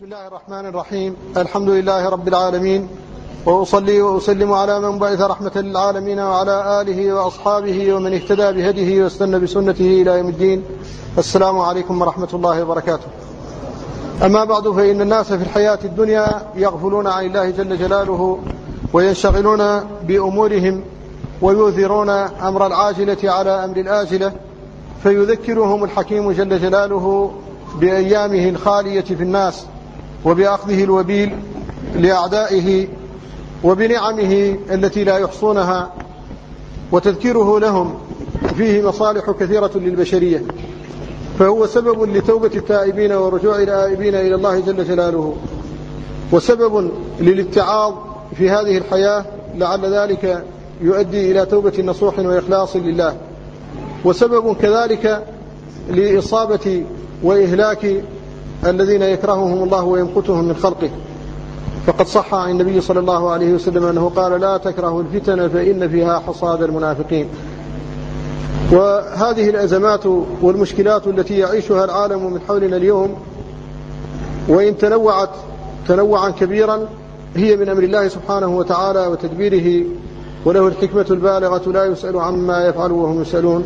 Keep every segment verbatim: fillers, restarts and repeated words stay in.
بسم الله الرحمن الرحيم. الحمد لله رب العالمين، وأصلي وأسلم على من بعث رحمة للعالمين وعلى آله وأصحابه ومن اهتدى بهديه واستنى بسنته إلى يوم الدين. السلام عليكم ورحمة الله وبركاته. أما بعد، فإن الناس في الحياة الدنيا يغفلون عن الله جل جلاله وينشغلون بأمورهم ويؤثرون أمر العاجلة على أمر الآجلة، فيذكرهم الحكيم جل جلاله بأيامه الخالية في الناس وبأخذه الوبيل لأعدائه وبنعمه التي لا يحصونها، وتذكيره لهم فيه مصالح كثيرة للبشرية، فهو سبب لتوبة التائبين ورجوع الآئبين إلى الله جل جلاله، وسبب للاتعاظ في هذه الحياة لعل ذلك يؤدي إلى توبة نصوح وإخلاص لله، وسبب كذلك لإصابة وإهلاك الذين يكرههم الله ويمقتهم من خلقه. فقد صح عن النبي صلى الله عليه وسلم أنه قال: لا تكرهوا الفتن فإن فيها حصاد المنافقين. وهذه الأزمات والمشكلات التي يعيشها العالم من حولنا اليوم، وإن تنوعت تنوعا كبيرا، هي من أمر الله سبحانه وتعالى وتدبيره، وله الحكمة البالغة، لا يسأل عما يفعل وهم يسألون.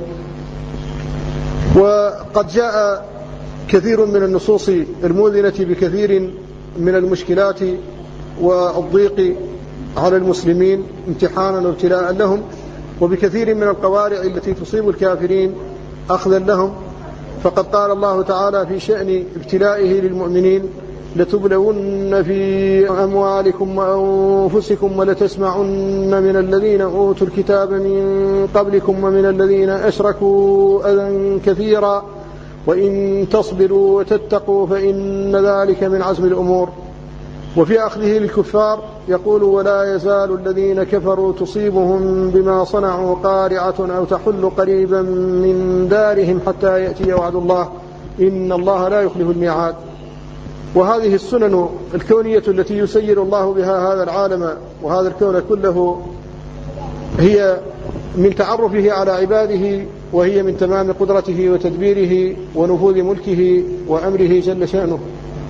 وقد جاء كثير من النصوص المؤذنة بكثير من المشكلات والضيق على المسلمين امتحانا وابتلاء لهم، وبكثير من القوارع التي تصيب الكافرين أخذا لهم. فقد قال الله تعالى في شأن ابتلائه للمؤمنين: لتبلون في أموالكم وأنفسكم ولتسمعن من الذين أوتوا الكتاب من قبلكم ومن الذين أشركوا أذى كثيرا وإن تصبروا وتتقوا فإن ذلك من عزم الأمور. وفي أخذه للكفار يقول: ولا يزال الذين كفروا تصيبهم بما صنعوا قارعة أو تحل قريبا من دارهم حتى يأتي وعد الله إن الله لا يخلف الميعاد. وهذه السنن الكونية التي يسير الله بها هذا العالم وهذا الكون كله هي من تعرفه على عباده، وهي من تمام قدرته وتدبيره ونفوذ ملكه وأمره جل شأنه.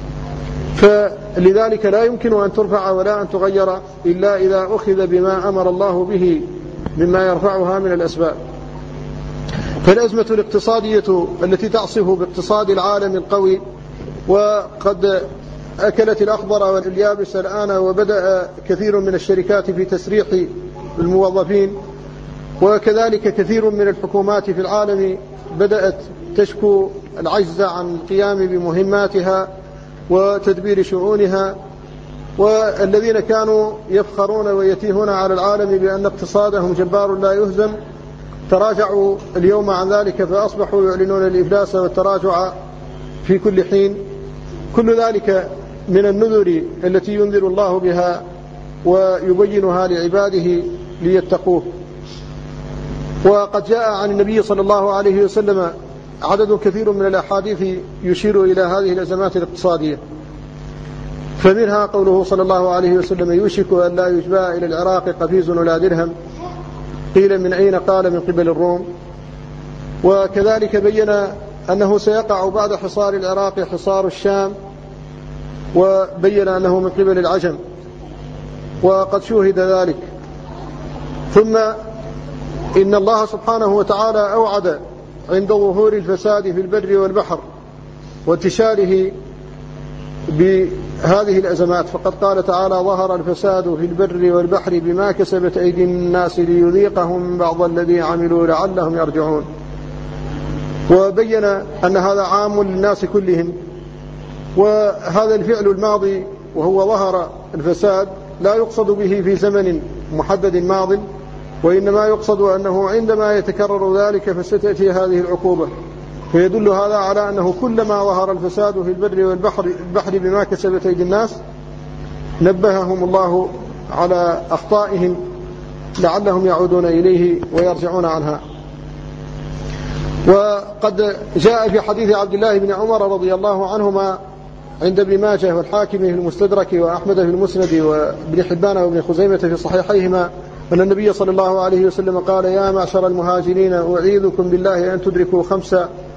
فلذلك لا يمكن أن ترفع ولا أن تغير إلا إذا أخذ بما أمر الله به مما يرفعها من الأسباب. فالأزمة الاقتصادية التي تعصف باقتصاد العالم القوي، وقد أكلت الأخضر واليابس الآن، وبدأ كثير من الشركات في تسريح الموظفين، وكذلك كثير من الحكومات في العالم بدأت تشكو العجز عن القيام بمهماتها وتدبير شؤونها. والذين كانوا يفخرون ويتيهون على العالم بأن اقتصادهم جبار لا يهزم تراجعوا اليوم عن ذلك، فأصبحوا يعلنون الإفلاس والتراجع في كل حين. كل ذلك من النذر التي ينذر الله بها ويبينها لعباده ليتقوه. وقد جاء عن النبي صلى الله عليه وسلم عدد كثير من الأحاديث يشير إلى هذه الأزمات الاقتصادية، فمنها قوله صلى الله عليه وسلم: يوشك أن لا يجبى إلى العراق قفيز ولا درهم. قيل: من أين؟ قال: من قبل الروم. وكذلك بين أنه سيقع بعد حصار العراق حصار الشام، وبين أنه من قبل العجم، وقد شوهد ذلك. ثم إن الله سبحانه وتعالى أوعد عند ظهور الفساد في البر والبحر وانتشاره بهذه الأزمات، فقد قال تعالى: ظهر الفساد في البر والبحر بما كسبت أيدي الناس ليذيقهم بعض الذي عملوا لعلهم يرجعون. وبين أن هذا عام للناس كلهم. وهذا الفعل الماضي وهو ظهر الفساد لا يقصد به في زمن محدد ماض، وإنما يقصد أنه عندما يتكرر ذلك فستأتي هذه العقوبة. فيدل هذا على أنه كلما ظهر الفساد في البر والبحر البحر بما كسبت أيدي الناس نبههم الله على أخطائهم لعلهم يعودون إليه ويرجعون عنها. وقد جاء في حديث عبد الله بن عمر رضي الله عنهما عند ابن ماجه والحاكم في المستدرك وأحمد في المسند وابن حبان وابن خزيمة في صحيحيهما أن النبي صلى الله عليه وسلم قال: يا معشر المهاجرين أعيذكم بالله أن تدركوا خمسة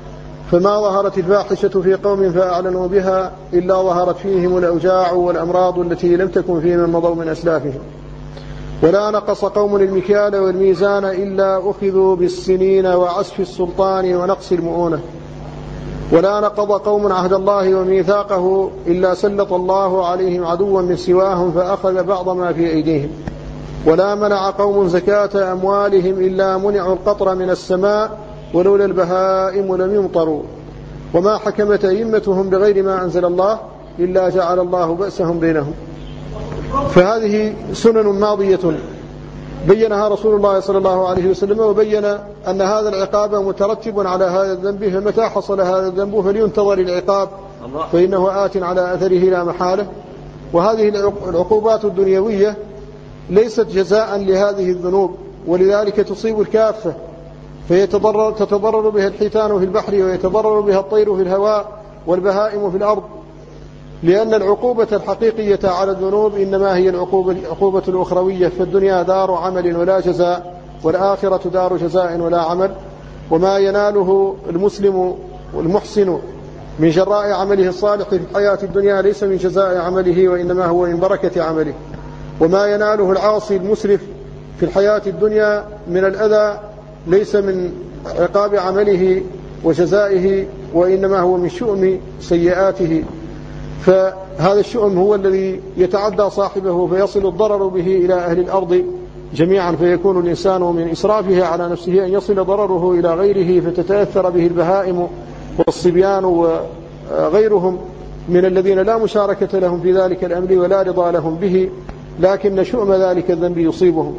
فما ظهرت الفاحشة في قوم فأعلنوا بها إلا ظهرت فيهم الأوجاع والأمراض التي لم تكن في من مضوا من أسلافهم. ولا نقص قوم المكيال والميزان إلا أخذوا بالسنين وعسف السلطان ونقص المؤونة. ولا نقض قوم عهد الله وميثاقه إلا سلط الله عليهم عدوا من سواهم فأخذ بعض ما في أيديهم. ولا منع قوم زكاة أموالهم إلا منعوا القطر من السماء ولولا البهائم لم يمطروا. وما حكمت أئمتهم بغير ما أنزل الله إلا جعل الله بأسهم بينهم. فهذه سنن ماضية بينها رسول الله صلى الله عليه وسلم، وبين أن هذا العقاب مترتب على هذا الذنب، فمتى حصل هذا الذنب فلينتظر العقاب فإنه آت على أثره لا محالة. وهذه العقوبات الدنيوية ليست جزاء لهذه الذنوب، ولذلك تصيب الكافة، فيتضرر تتضرر بها الحيتان في البحر، ويتضرر بها الطير في الهواء والبهائم في الأرض، لأن العقوبة الحقيقية على الذنوب إنما هي العقوبة, العقوبة الأخروية. فالدنيا دار عمل ولا جزاء، والآخرة دار جزاء ولا عمل. وما يناله المسلم والمحسن من جراء عمله الصالح في الحياة الدنيا ليس من جزاء عمله، وإنما هو من بركة عمله. وما يناله العاصي المسرف في الحياة الدنيا من الأذى ليس من عقاب عمله وجزائه، وإنما هو من شؤم سيئاته. فهذا الشؤم هو الذي يتعدى صاحبه فيصل الضرر به إلى أهل الأرض جميعا، فيكون الإنسان من إسرافه على نفسه أن يصل ضرره إلى غيره، فتتأثر به البهائم والصبيان وغيرهم من الذين لا مشاركة لهم في ذلك الأمر ولا رضا لهم به، لكن شؤم ذلك الذنب يصيبهم.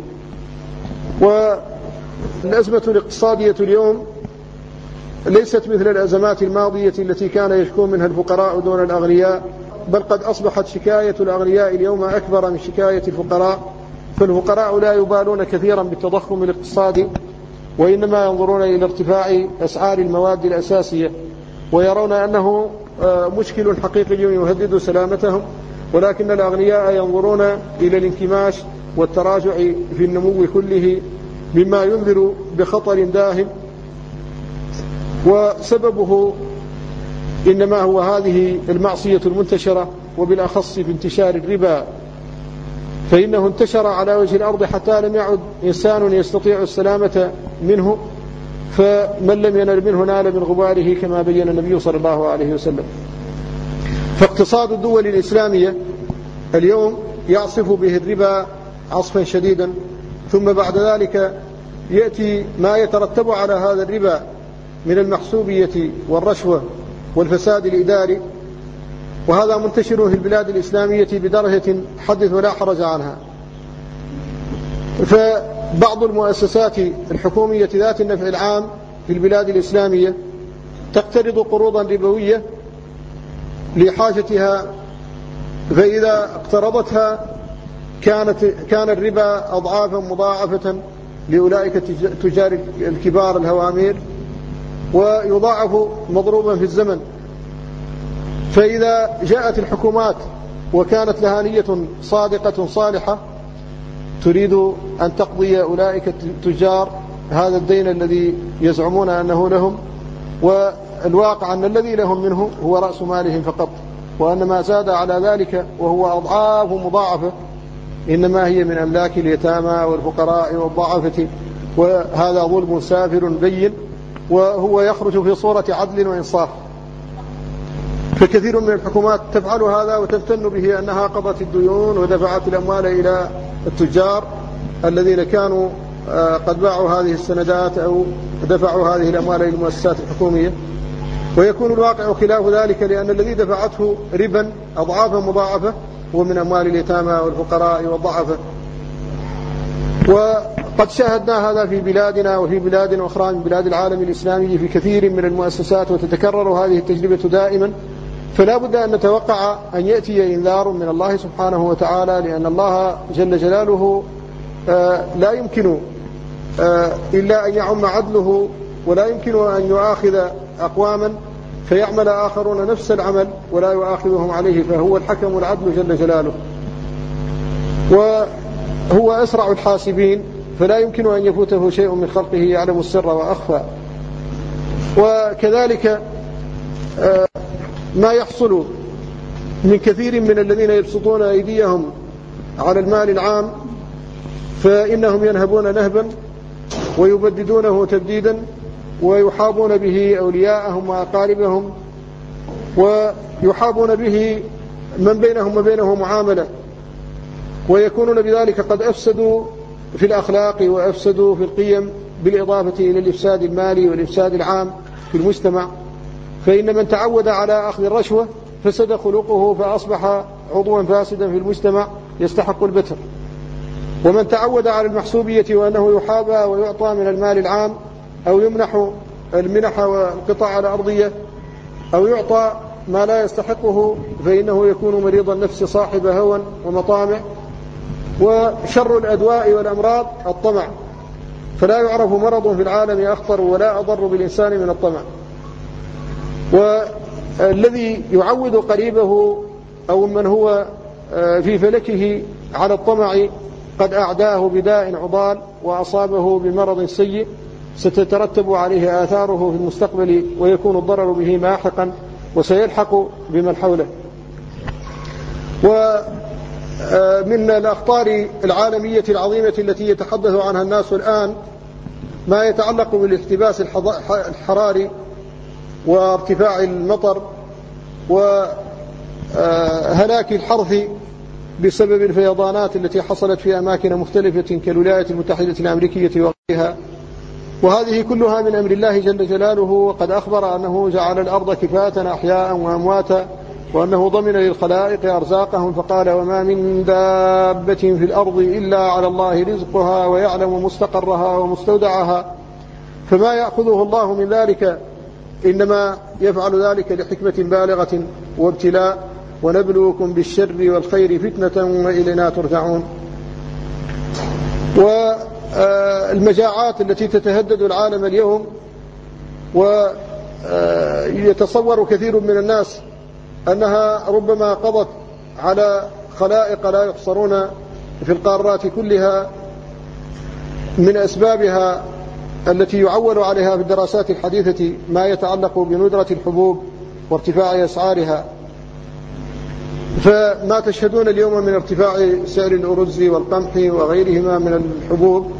والأزمة الاقتصادية اليوم ليست مثل الأزمات الماضية التي كان يشكو منها الفقراء دون الأغنياء، بل قد أصبحت شكاية الأغنياء اليوم أكبر من شكاية الفقراء. فالفقراء لا يبالون كثيرا بالتضخم الاقتصادي، وإنما ينظرون إلى ارتفاع أسعار المواد الأساسية، ويرون أنه مشكل حقيقي يهدد سلامتهم. ولكن الأغنياء ينظرون إلى الانكماش والتراجع في النمو كله، مما ينذر بخطر داهم، وسببه إنما هو هذه المعصية المنتشرة، وبالأخص في انتشار الربا، فإنه انتشر على وجه الأرض حتى لم يعد إنسان يستطيع السلامة منه، فمن لم ينل منه نال من غباره كما بين النبي صلى الله عليه وسلم. فاقتصاد الدول الإسلامية اليوم يعصف به الربا عصفا شديدا، ثم بعد ذلك يأتي ما يترتب على هذا الربا من المحسوبية والرشوة والفساد الإداري، وهذا منتشر في البلاد الإسلامية بدرجة حدث ولا حرج عنها. فبعض المؤسسات الحكومية ذات النفع العام في البلاد الإسلامية تقترض قروضا ربوية لحاجتها، فإذا اقترضتها كانت كان الربا أضعافا مضاعفة لأولئك التجار الكبار الهوامير، ويضاعف مضروبا في الزمن. فإذا جاءت الحكومات وكانت لها نية صادقة صالحة تريد أن تقضي أولئك التجار هذا الدين الذي يزعمون أنه لهم، والواقع أن الذي لهم منه هو رأس مالهم فقط، وأن ما زاد على ذلك وهو أضعاف مضاعفة إنما هي من أملاك اليتامى والفقراء والضعفة، وهذا ظلم سافر بين، وهو يخرج في صورة عدل وإنصاف. فكثير من الحكومات تفعل هذا وتمتن به أنها قضت الديون ودفعت الأموال إلى التجار الذين كانوا قد باعوا هذه السندات أو دفعوا هذه الأموال للمؤسسات الحكومية، ويكون الواقع خلاف ذلك، لأن الذي دفعته ربا أضعافا مضاعفة هو من أموال اليتامى والفقراء والضعفة. وقد شاهدنا هذا في بلادنا وفي بلاد أخرى من بلاد العالم الإسلامي في كثير من المؤسسات، وتتكرر هذه التجربة دائما. فلا بد أن نتوقع أن يأتي إنذار من الله سبحانه وتعالى، لأن الله جل جلاله لا يمكن إلا أن يعم عدله، ولا يمكن أن يؤاخذ أقواما فيعمل آخرون نفس العمل ولا يؤاخذهم عليه، فهو الحكم العدل جل جلاله، وهو أسرع الحاسبين، فلا يمكن أن يفوته شيء من خلقه يعلم السر وأخفى. وكذلك ما يحصل من كثير من الذين يبسطون أيديهم على المال العام، فإنهم ينهبون نهبا ويبددونه تبديدا ويحابون به أولياءهم وأقاربهم، ويحابون به من بينهم وبينه معاملة، ويكونون بذلك قد أفسدوا في الأخلاق وأفسدوا في القيم، بالإضافة إلى الإفساد المالي والإفساد العام في المجتمع. فإن من تعود على أخذ الرشوة فسد خلقه فأصبح عضوا فاسدا في المجتمع يستحق البتر. ومن تعود على المحسوبية وأنه يحابى ويعطى من المال العام أو يمنح المنح والقطع الأرضية أو يعطى ما لا يستحقه فإنه يكون مريض النفس صاحب هوى ومطامع. وشر الأدواء والأمراض الطمع، فلا يعرف مرض في العالم أخطر ولا أضر بالإنسان من الطمع. والذي يعود قريبه أو من هو في فلكه على الطمع قد أعداه بداء عضال وأصابه بمرض سيء ستترتب عليه آثاره في المستقبل، ويكون الضرر به ماحقا وسيلحق بمن حوله. ومن الأخطار العالمية العظيمة التي يتحدث عنها الناس الآن ما يتعلق بالاحتباس الحراري وارتفاع المطر وهلاك الحرث بسبب الفيضانات التي حصلت في أماكن مختلفة كالولايات المتحدة الأمريكية وغيرها. وهذه كلها من أمر الله جل جلاله، وقد أخبر أنه جعل الأرض كفاة أحياء وأمواتا، وأنه ضمن للخلائق أرزاقهم، فقال وما من دابة في الأرض إلا على الله رزقها ويعلم مستقرها ومستودعها. فما يأخذه الله من ذلك إنما يفعل ذلك لحكمة بالغة وابتلاء، ونبلوكم بالشر والخير فتنة وإلينا ترجعون. والمجاعات التي تتهدد العالم اليوم، ويتصور كثير من الناس أنها ربما قضت على خلائق لا يحصرون في القارات كلها، من أسبابها التي يعول عليها في الدراسات الحديثة ما يتعلق بندرة الحبوب وارتفاع أسعارها. فما تشهدون اليوم من ارتفاع سعر الأرز والقمح وغيرهما من الحبوب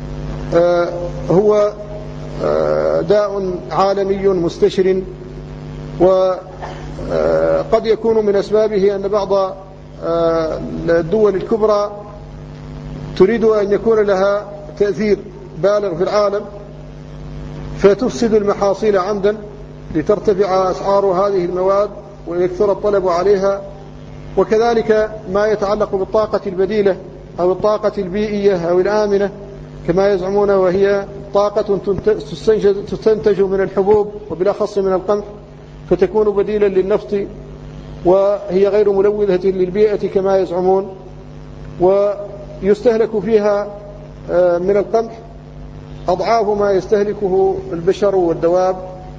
هو داء عالمي مستشر، وقد يكون من أسبابه أن بعض الدول الكبرى تريد أن يكون لها تأثير بالغ في العالم فتفسد المحاصيل عمدا لترتفع أسعار هذه المواد ويكثر الطلب عليها. وكذلك ما يتعلق بالطاقة البديلة أو الطاقة البيئية أو الآمنة كما يزعمون، وهي طاقة تستنتج من الحبوب وبالأخص من القمح، فتكون بديلا للنفط وهي غير ملوثة للبيئة كما يزعمون، ويستهلك فيها من القمح أضعاف ما يستهلكه البشر والدواب.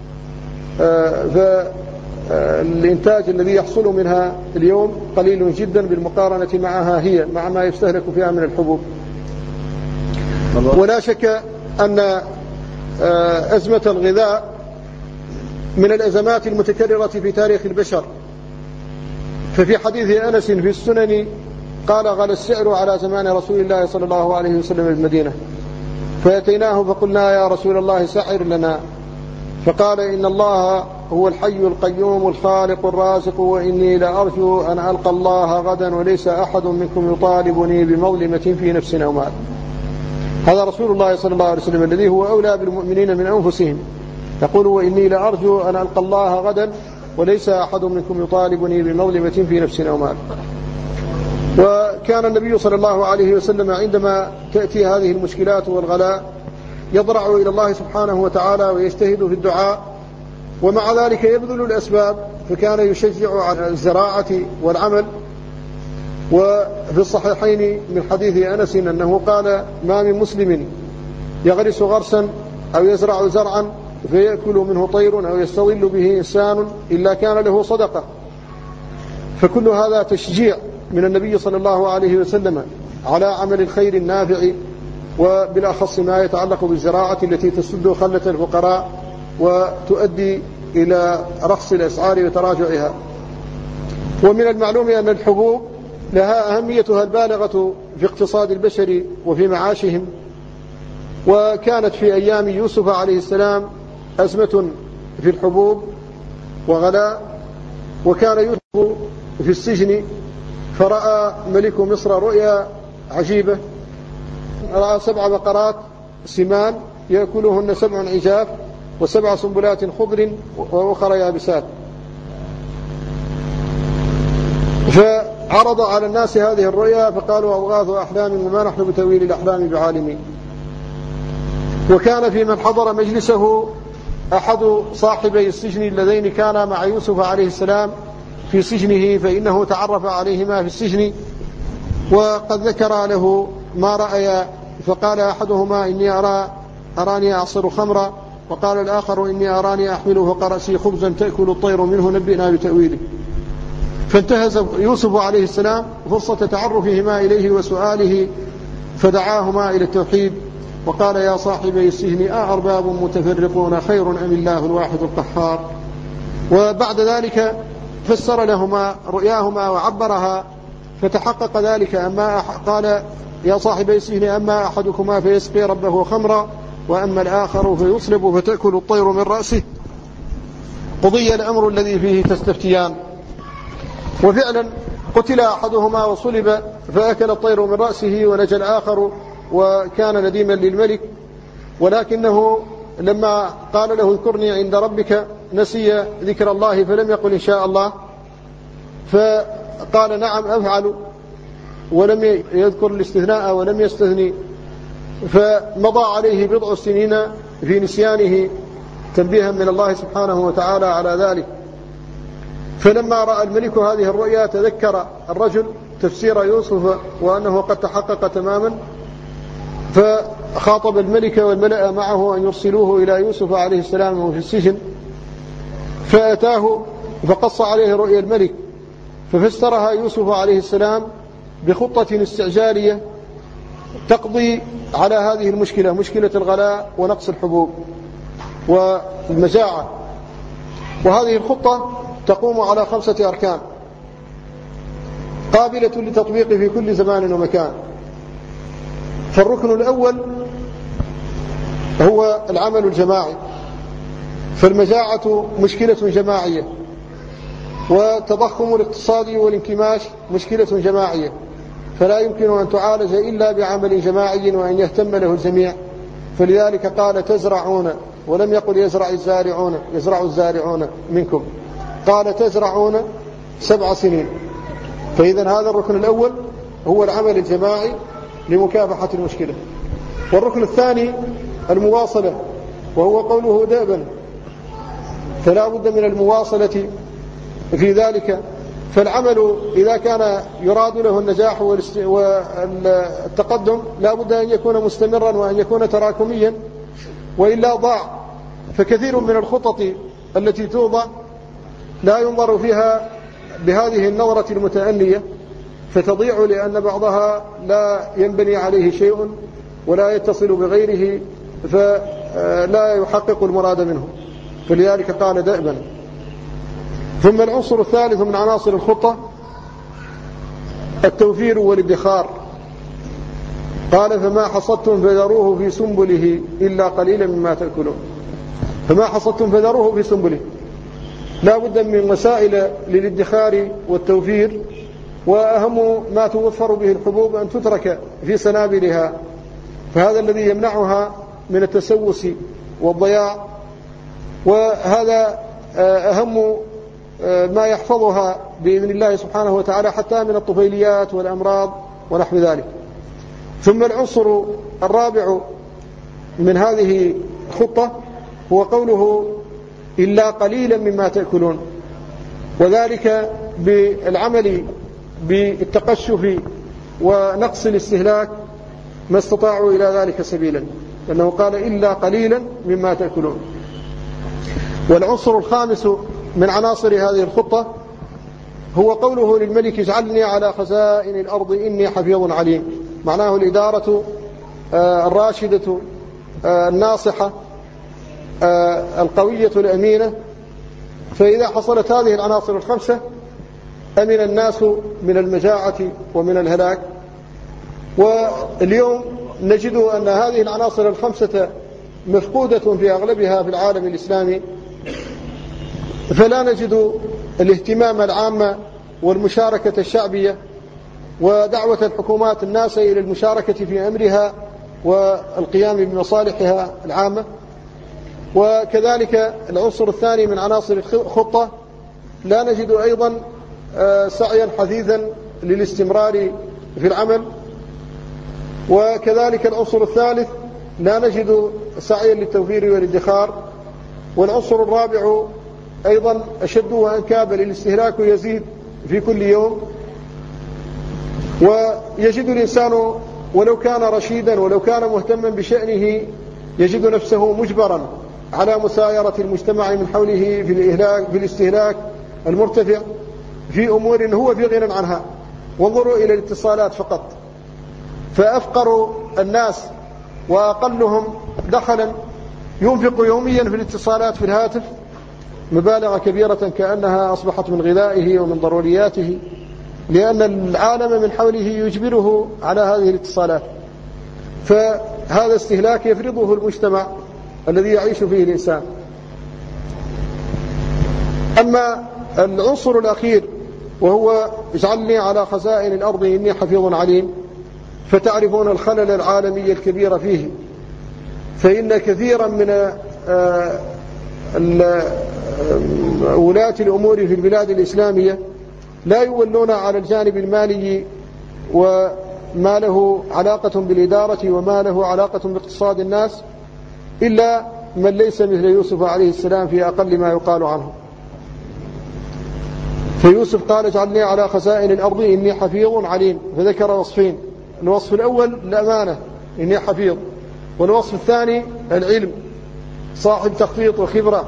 فالإنتاج الذي يحصل منها اليوم قليل جدا بالمقارنة معها هي مع ما يستهلك فيها من الحبوب. ولا شك أن أزمة الغذاء من الأزمات المتكررة في تاريخ البشر. ففي حديث أنس في السنن قال غلى السعر على زمان رسول الله صلى الله عليه وسلم بالمدينة، فأتيناه فقلنا يا رسول الله سعر لنا، فقال إن الله هو الحي القيوم الخالق الرازق، وإني لأرجو أن ألقى الله غدا وليس أحد منكم يطالبني بمظلمة في نفس أو مال. هذا رسول الله صلى الله عليه وسلم الذي هو أولى بالمؤمنين من أنفسهم، يقول وإني لأرجو أن ألقى الله غدا وليس أحد منكم يطالبني بمظلمة في نفس أو مال. وكان النبي صلى الله عليه وسلم عندما تأتي هذه المشكلات والغلاء يضرع إلى الله سبحانه وتعالى ويجتهد في الدعاء، ومع ذلك يبذل الأسباب، فكان يشجع على الزراعة والعمل. وفي الصحيحين من حديث أنس أنه قال ما من مسلم يغرس غرسا أو يزرع زرعا فيأكل منه طير أو يستظل به إنسان إلا كان له صدقة. فكل هذا تشجيع من النبي صلى الله عليه وسلم على عمل الخير النافع، وبالأخص ما يتعلق بالزراعة التي تسد خلة الفقراء وتؤدي إلى رخص الأسعار وتراجعها. ومن المعلوم أن الحبوب لها أهميتها البالغة في اقتصاد البشر وفي معاشهم، وكانت في أيام يوسف عليه السلام أزمة في الحبوب وغلاء، وكان يوسف في السجن فرأى ملك مصر رؤيا عجيبة، رأى سبع بقرات سمان يأكلهن سبع عجاف وسبع سنبلات خضر وأخرى يابسات، فعرض على الناس هذه الرؤيا فقالوا أضغاث أحلام وما نحن بتأويل الأحلام بعالمين. وكان في من حضر مجلسه أحد صاحبي السجن اللذين كانا مع يوسف عليه السلام في سجنه، فإنه تعرف عليهما في السجن وقد ذكر له ما رأي، فقال أحدهما إني أرى أراني أعصر خمرا، وقال الآخر إني أراني أحمل فوق رأسي خبزا تأكل الطير منه نبئنا بتأويله. فانتهز يوسف عليه السلام فرصة تعرفهما إليه وسؤاله فدعاهما إلى التوحيد وقال يا صاحبي السجن أأرباب متفرقون خير أم الله الواحد القهار. وبعد ذلك فسر لهما رؤياهما وعبرها فتحقق ذلك. أما قال يا صاحبي السجن أما أحدكما فيسقي ربه خمرا وأما الآخر فيصلب فتأكل الطير من رأسه، قضي الأمر الذي فيه تستفتيان. وفعلا قتل أحدهما وصلب فأكل الطير من رأسه ونجى الآخر وكان نديما للملك، ولكنه لما قال له اذكرني عند ربك نسي ذكر الله فلم يقل إن شاء الله، فقال نعم أفعل ولم يذكر الاستثناء ولم يستثني، فمضى عليه بضع سنين في نسيانه تنبيها من الله سبحانه وتعالى على ذلك. فلما رأى الملك هذه الرؤيا تذكر الرجل تفسير يوسف وأنه قد تحقق تماما، فخاطب الملك والملأ معه أن يرسلوه إلى يوسف عليه السلام وهو في السجن، فأتاه فقص عليه رؤيا الملك ففسرها يوسف عليه السلام بخطة استعجالية تقضي على هذه المشكلة، مشكلة الغلاء ونقص الحبوب والمجاعة. وهذه الخطة تقوم على خمسة أركان قابلة للتطبيق في كل زمان ومكان. فالركن الأول هو العمل الجماعي، فالمجاعة مشكلة جماعية، وتضخم الاقتصاد والانكماش مشكلة جماعية، فلا يمكن أن تعالج إلا بعمل جماعي وأن يهتم له الجميع. فلذلك قال تزرعون ولم يقل يزرع الزارعون يزرع الزارعون منكم، قال تزرعون سبع سنين. فإذا هذا الركن الأول هو العمل الجماعي لمكافحة المشكلة. والركن الثاني المواصلة، وهو قوله دأبا، فلا بد من المواصلة في ذلك. فالعمل إذا كان يراد له النجاح والتقدم لا بد أن يكون مستمرا وأن يكون تراكميا، وإلا ضاع. فكثير من الخطط التي توضع لا ينظر فيها بهذه النظرة المتأنية فتضيع، لأن بعضها لا ينبني عليه شيء ولا يتصل بغيره فلا يحقق المراد منه، فلذلك قال دأبا. ثم العنصر الثالث من عناصر الخطة التوفير والادخار، قال فما حصدتم فذروه في سنبله إلا قليلا مما تأكلون. فما حصدتم فذروه في سنبله، لا بد من وسائل للادخار والتوفير، وأهم ما توفر به الحبوب أن تترك في سنابلها، فهذا الذي يمنعها من التسوس والضياع، وهذا أهم ما يحفظها بإذن الله سبحانه وتعالى حتى من الطفيليات والأمراض ونحو ذلك. ثم العنصر الرابع من هذه الخطة هو قوله إلا قليلا مما تأكلون، وذلك بالعمل بالتقشف ونقص الاستهلاك ما استطاعوا إلى ذلك سبيلا، لأنه قال إلا قليلا مما تأكلون. والعنصر الخامس من عناصر هذه الخطة هو قوله للملك اجعلني على خزائن الأرض إني حفيظ عليم، معناه الإدارة الراشدة الناصحة القوية الأمينة فإذا حصلت هذه العناصر الخمسة أمن الناس من المجاعة ومن الهلاك. واليوم نجد أن هذه العناصر الخمسة مفقودة في أغلبها في العالم الإسلامي، فلا نجد الاهتمام العام والمشاركة الشعبية ودعوة الحكومات الناس إلى المشاركة في أمرها والقيام بمصالحها العامة. وكذلك العنصر الثاني من عناصر الخطة لا نجد أيضا سعيا حثيثا للاستمرار في العمل. وكذلك العنصر الثالث لا نجد سعيا للتوفير والادخار. والعنصر الرابع أيضا أشد وأنكابا للاستهلاك يزيد في كل يوم. ويجد الإنسان ولو كان رشيدا ولو كان مهتما بشأنه يجد نفسه مجبرا على مسايرة المجتمع من حوله في الإهلاك في الاستهلاك المرتفع في أمور هو في غنى عنها. وانظروا إلى الاتصالات فقط، فأفقر الناس وأقلهم دخلا ينفق يوميا في الاتصالات في الهاتف مبالغ كبيرة كأنها أصبحت من غذائه ومن ضرورياته، لأن العالم من حوله يجبره على هذه الاتصالات. فهذا استهلاك يفرضه المجتمع الذي يعيش فيه الإنسان. أما العنصر الأخير وهو اجعلني على خزائن الأرض إني حفيظ عليم، فتعرفون الخلل العالمي الكبير فيه. فإن كثيرا من ولاة الأمور في البلاد الإسلامية لا يولون على الجانب المالي وما له علاقة بالإدارة وما له علاقة باقتصاد الناس إلا من ليس مثل يوسف عليه السلام في أقل ما يقال عنه. فيوسف قال اجعلني على خزائن الأرض إني حفيظ عليم، فذكر وصفين: الوصف الأول الأمانة إني حفيظ، والوصف الثاني العلم صاحب تخطيط وخبرة.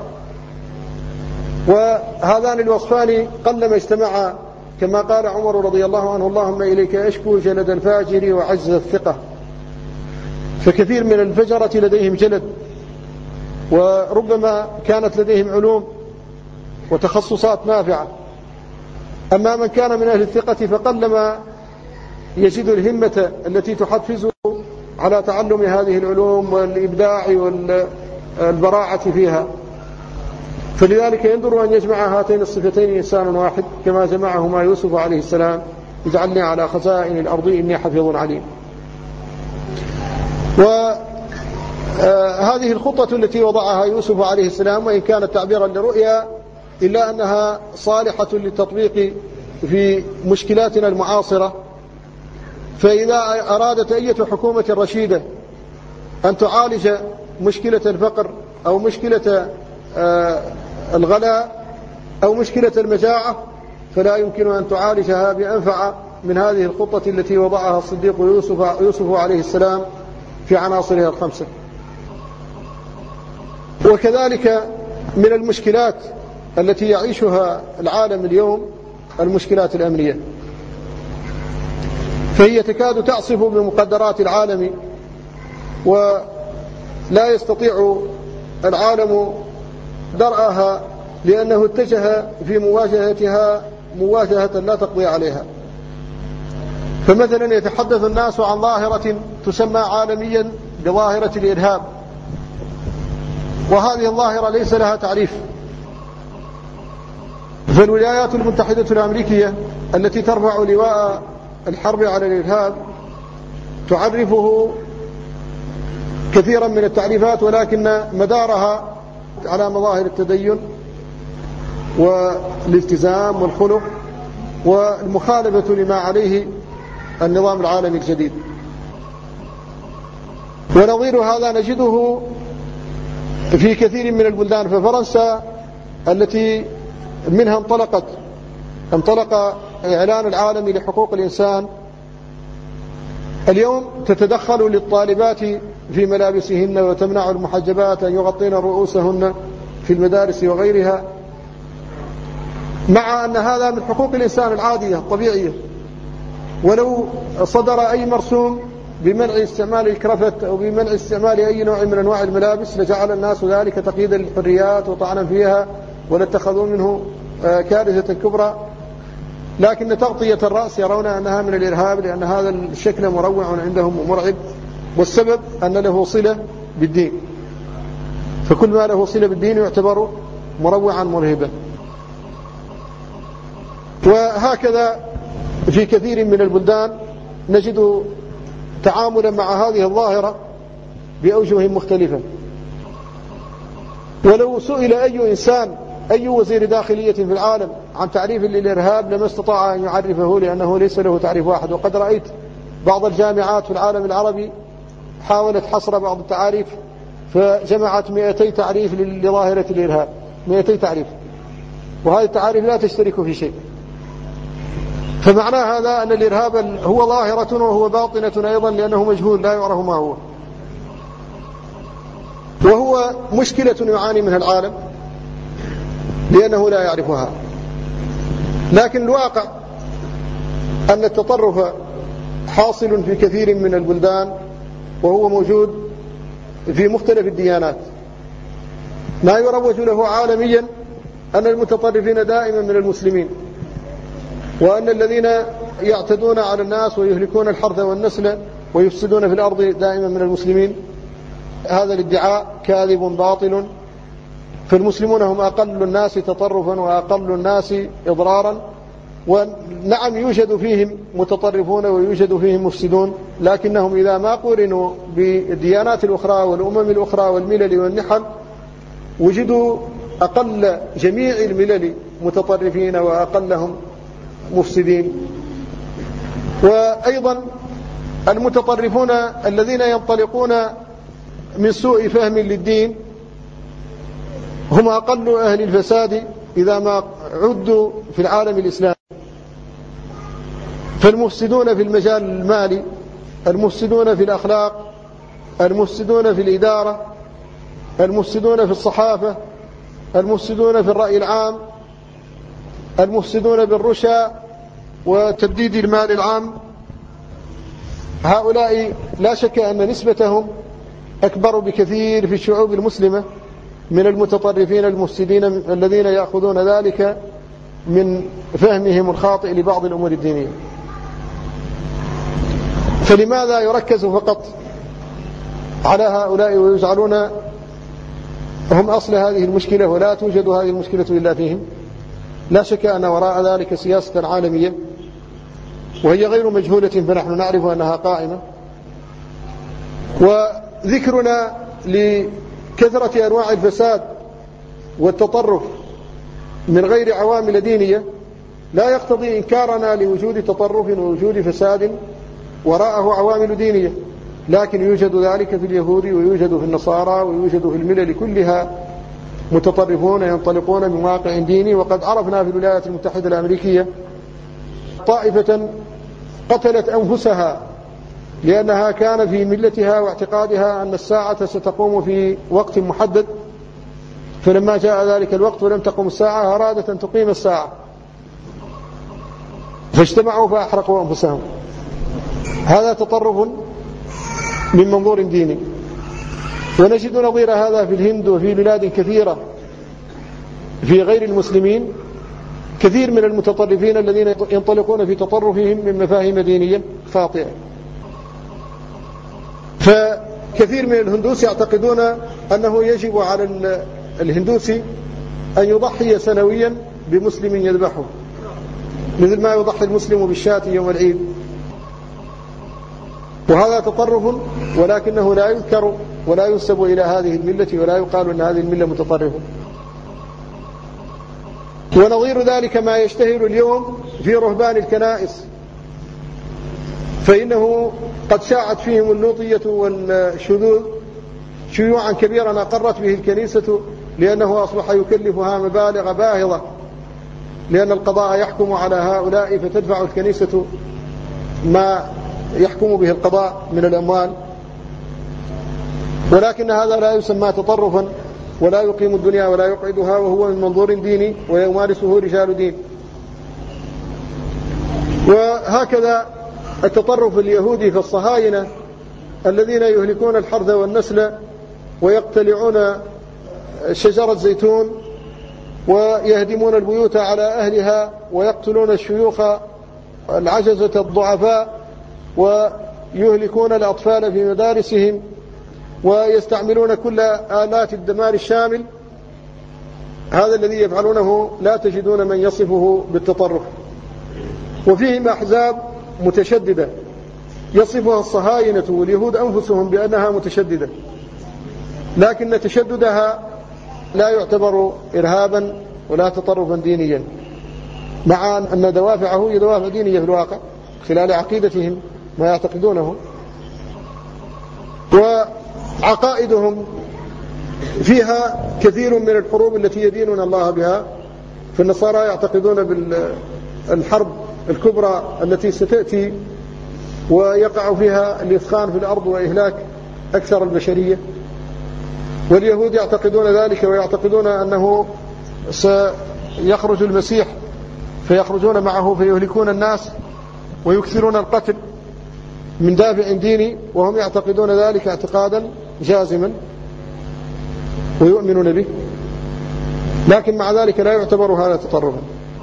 وهذان الوصفان قلما اجتمعا، كما قال عمر رضي الله عنه: اللهم إليك أشكو جلد الفاجر وعجز الثقة. فكثير من الفجرة لديهم جلد، وربما كانت لديهم علوم وتخصصات نافعة. أما من كان من أهل الثقة فقلما يجد الهمة التي تحفزه على تعلم هذه العلوم والإبداع والبراعة فيها. فلذلك ينظر أن يجمع هاتين الصفتين إنسان واحد كما جمعهما يوسف عليه السلام: اجعلني على خزائن الأرض إني حفيظ عليم. وهذه الخطة التي وضعها يوسف عليه السلام، وإن كانت تعبيرا لرؤيا، إلا أنها صالحة للتطبيق في مشكلاتنا المعاصرة. فإذا أرادت أي حكومة رشيدة أن تعالج مشكلة الفقر أو مشكلة الغلاء أو مشكلة المجاعة، فلا يمكن أن تعالجها بأنفع من هذه الخطة التي وضعها الصديق يوسف, يوسف عليه السلام في عناصرها الخمسة. وكذلك من المشكلات التي يعيشها العالم اليوم المشكلات الأمنية، فهي تكاد تعصف بمقدرات العالم، ولا يستطيع العالم درءها لأنه اتجه في مواجهتها مواجهة لا تقضي عليها. فمثلا يتحدث الناس عن ظاهرة تسمى عالميا بظاهرة الإرهاب، وهذه الظاهرة ليس لها تعريف. فالولايات المتحدة الأمريكية التي ترفع لواء الحرب على الإرهاب تعرفه كثيرا من التعريفات، ولكن مدارها على مظاهر التدين والالتزام والخلق والمخالفة لما عليه النظام العالمي الجديد. ونظير هذا نجده في كثير من البلدان. ففرنسا التي منها انطلقت انطلق إعلان العالمي لحقوق الإنسان اليوم تتدخل للطالبات في ملابسهن وتمنع المحجبات أن يغطين رؤوسهن في المدارس وغيرها، مع أن هذا من حقوق الإنسان العادية الطبيعية. ولو صدر أي مرسوم بمنع استعمال الكرفت أو بمنع استعمال أي نوع من أنواع الملابس لجعل الناس ذلك تقييدا للحريات وطعنا فيها ولاتخذوا منه كارثة كبرى، لكن تغطية الرأس يرون أنها من الإرهاب، لأن هذا الشكل مروع عندهم ومرعب، والسبب أن له صلة بالدين، فكل ما له صلة بالدين يعتبر مروعا مرهبا. وهكذا في كثير من البلدان نجد تعاملا مع هذه الظاهرة بأوجه مختلفة. ولو سئل أي إنسان أي وزير داخلية في العالم عن تعريف للإرهاب لما استطاع أن يعرفه، لأنه ليس له تعريف واحد. وقد رأيت بعض الجامعات في العالم العربي حاولت حصر بعض التعاريف فجمعت مئتي تعريف لظاهرة الإرهاب، مئتي تعريف، وهذه التعاريف لا تشترك في شيء. فمعنى هذا أن الإرهاب هو ظاهرة وهو باطنة أيضا، لأنه مجهول لا يعرف ما هو، وهو مشكلة يعاني منها العالم لأنه لا يعرفها. لكن الواقع أن التطرف حاصل في كثير من البلدان، وهو موجود في مختلف الديانات. ما يروج له عالميا أن المتطرفين دائما من المسلمين، وأن الذين يعتدون على الناس ويهلكون الحرث والنسل ويفسدون في الأرض دائما من المسلمين. هذا الادعاء كاذب باطل، فالمسلمون هم أقل الناس تطرفا وأقل الناس إضرارا، ونعم يوجد فيهم متطرفون ويوجد فيهم مفسدون، لكنهم إذا ما قورنوا بالديانات الأخرى والأمم الأخرى والملل والنحل وجدوا أقل جميع الملل متطرفين وأقلهم مفسدين. وأيضا المتطرفون الذين ينطلقون من سوء فهم للدين هم أقل أهل الفساد إذا ما عدوا في العالم الإسلامي. فالمفسدون في المجال المالي، المفسدون في الأخلاق، المفسدون في الإدارة، المفسدون في الصحافة، المفسدون في الرأي العام، المفسدون بالرشا وتبديد المال العام، هؤلاء لا شك أن نسبتهم أكبر بكثير في الشعوب المسلمة من المتطرفين المفسدين الذين يأخذون ذلك من فهمهم الخاطئ لبعض الأمور الدينية. فلماذا يركز فقط على هؤلاء ويجعلون هم أصل هذه المشكلة ولا توجد هذه المشكلة إلا فيهم؟ لا شك أن وراء ذلك سياسة عالمية وهي غير مجهولة، فنحن نعرف أنها قائمة. وذكرنا لكثرة أنواع الفساد والتطرف من غير عوامل دينية لا يقتضي إنكارنا لوجود تطرف ووجود فساد وراءه عوامل دينية، لكن يوجد ذلك في اليهود ويوجد في النصارى ويوجد في الملل كلها متطرفون ينطلقون من واقع ديني. وقد عرفنا في الولايات المتحدة الأمريكية طائفة قتلت أنفسها لأنها كان في ملتها واعتقادها أن الساعة ستقوم في وقت محدد، فلما جاء ذلك الوقت ولم تقم الساعة أرادت أن تقيم الساعة فاجتمعوا فأحرقوا أنفسهم. هذا تطرف من منظور ديني. ونجد نظير هذا في الهند وفي بلاد كثيرة في غير المسلمين، كثير من المتطرفين الذين ينطلقون في تطرفهم من مفاهيم دينية خاطئة. فكثير من الهندوس يعتقدون أنه يجب على الهندوسي أن يضحي سنويا بمسلم يذبحه مثل ما يضحي المسلم بالشاة يوم العيد. وهذا تطرف، ولكنه لا يذكر ولا ينسب إلى هذه الملة ولا يقال أن هذه الملة متطرفة. ونظير ذلك ما يشتهر اليوم في رهبان الكنائس، فإنه قد شاعت فيهم اللوطية والشذوذ شيوعا كبيرا أقرت به الكنيسة، لأنه أصبح يكلفها مبالغ باهظة، لأن القضاء يحكم على هؤلاء فتدفع الكنيسة ما يحكم به القضاء من الأموال. ولكن هذا لا يسمى تطرفا ولا يقيم الدنيا ولا يقعدها، وهو من منظور ديني ويمارسه رجال دين. وهكذا التطرف اليهودي في الصهاينة الذين يهلكون الحرث والنسل ويقتلعون شجرة زيتون ويهدمون البيوت على أهلها ويقتلون الشيوخ العجزة الضعفاء ويهلكون الأطفال في مدارسهم ويستعملون كل آلات الدمار الشامل. هذا الذي يفعلونه لا تجدون من يصفه بالتطرف. وفيهم أحزاب متشددة يصفها الصهاينة واليهود أنفسهم بأنها متشددة، لكن تشددها لا يعتبر إرهابا ولا تطرفا دينيا، مع أن دوافعه هي دوافع دينية في الواقع خلال عقيدتهم ما يعتقدونه وعقائدهم فيها كثير من الحروب التي يدينون الله بها. فالنصارى يعتقدون بالحرب الكبرى التي ستأتي ويقع فيها الإثخان في الأرض وإهلاك أكثر البشرية، واليهود يعتقدون ذلك ويعتقدون أنه سيخرج المسيح فيخرجون معه فيهلكون الناس ويكثرون القتل من دافع ديني، وهم يعتقدون ذلك اعتقادا جازما ويؤمنون به، لكن مع ذلك لا يعتبر هذا تطرفا.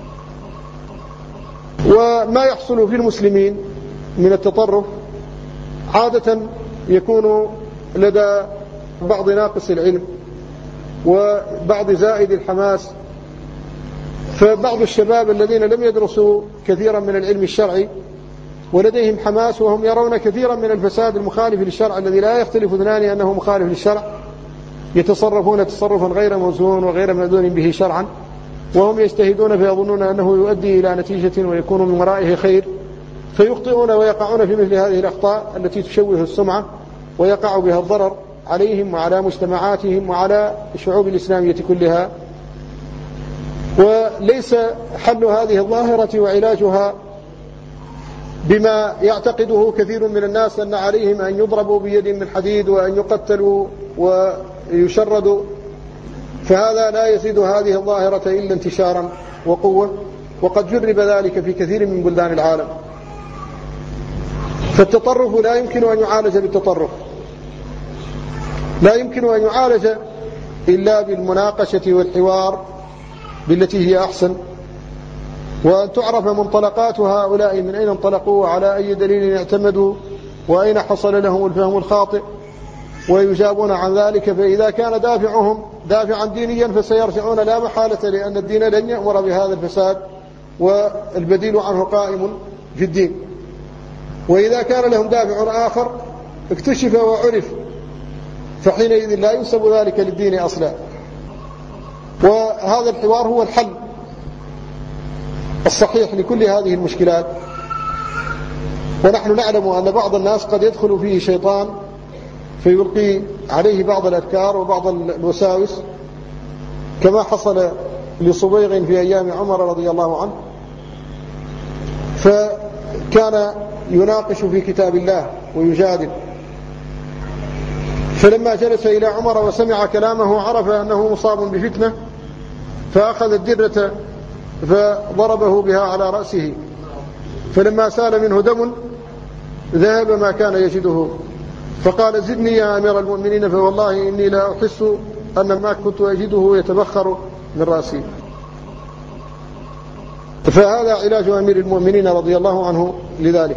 وما يحصل في المسلمين من التطرف عادة يكون لدى بعض ناقص العلم وبعض زائد الحماس. فبعض الشباب الذين لم يدرسوا كثيرا من العلم الشرعي ولديهم حماس وهم يرون كثيرا من الفساد المخالف للشرع الذي لا يختلف اثنان أنه مخالف للشرع، يتصرفون تصرفا غير موزون وغير مأذون به شرعا، وهم يجتهدون فيظنون أنه يؤدي إلى نتيجة ويكون من ورائه خير، فيخطئون ويقعون في مثل هذه الأخطاء التي تشوه السمعة ويقع بها الضرر عليهم وعلى مجتمعاتهم وعلى الشعوب الإسلامية كلها. وليس حل هذه الظاهرة وعلاجها بما يعتقده كثير من الناس أن عليهم أن يضربوا بيد من حديد وأن يقتلوا ويشردوا، فهذا لا يزيد هذه الظاهرة إلا انتشارا وقوة، وقد جرب ذلك في كثير من بلدان العالم. فالتطرف لا يمكن أن يعالج بالتطرف، لا يمكن أن يعالج إلا بالمناقشة والحوار بالتي هي أحسن، وأن تعرف منطلقات هؤلاء من أين انطلقوا وعلى أي دليل اعتمدوا وأين حصل لهم الفهم الخاطئ، ويجابون عن ذلك. فإذا كان دافعهم دافعا دينيا فسيرجعون لا محالة، لأن الدين لن يأمر بهذا الفساد والبديل عنه قائم في الدين. وإذا كان لهم دافع آخر اكتشف وعرف فحينئذ لا ينسب ذلك للدين أصلا. وهذا الحوار هو الحل الصحيح لكل هذه المشكلات. ونحن نعلم أن بعض الناس قد يدخل فيه شيطان فيلقي عليه بعض الأفكار وبعض الوساوس، كما حصل لصبيغ في أيام عمر رضي الله عنه، فكان يناقش في كتاب الله ويجادل، فلما جلس إلى عمر وسمع كلامه عرف أنه مصاب بفتنة، فأخذ الدرة فضربه بها على رأسه، فلما سال منه دم ذهب ما كان يجده، فقال زدني يا أمير المؤمنين فوالله إني لا أحس أن ما كنت أجده يتبخر من رأسي. فهذا علاج أمير المؤمنين رضي الله عنه لذلك.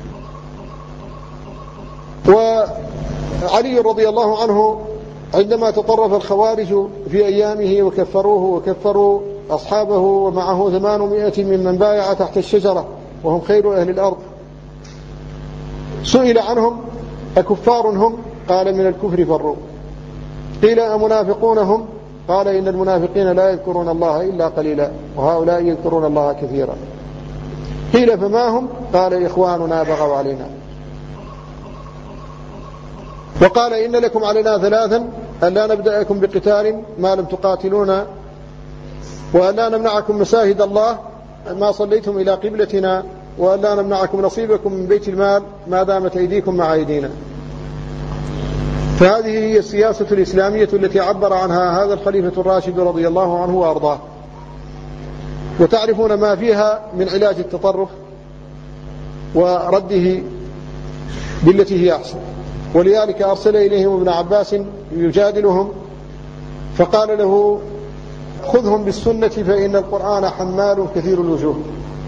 وعلي رضي الله عنه عندما تطرف الخوارج في أيامه وكفروه وكفروا أصحابه ومعه ثمانمائة ممن بايع تحت الشجرة وهم خير أهل الأرض، سئل عنهم أكفار هم؟ قال من الكفر فروا. قيل أمنافقون هم؟ قال إن المنافقين لا يذكرون الله إلا قليلا وهؤلاء يذكرون الله كثيرا. قيل فما هم؟ قال إخواننا بغوا علينا. وقال إن لكم علينا ثلاثا: أن لا نبدأكم بقتال ما لم تقاتلونا، وأن لا نمنعكم مساجد الله ما صليتم إلى قبلتنا، وأن لا نمنعكم نصيبكم من بيت المال ما دامت أيديكم مع أيدينا. فهذه هي السياسة الإسلامية التي عبر عنها هذا الخليفة الراشد رضي الله عنه وأرضاه، وتعرفون ما فيها من علاج التطرف ورده بالتي هي أحسن. ولذلك أرسل إليهم ابن عباس يجادلهم، فقال له خذهم بالسنة فإن القرآن حمال كثير الوجوه.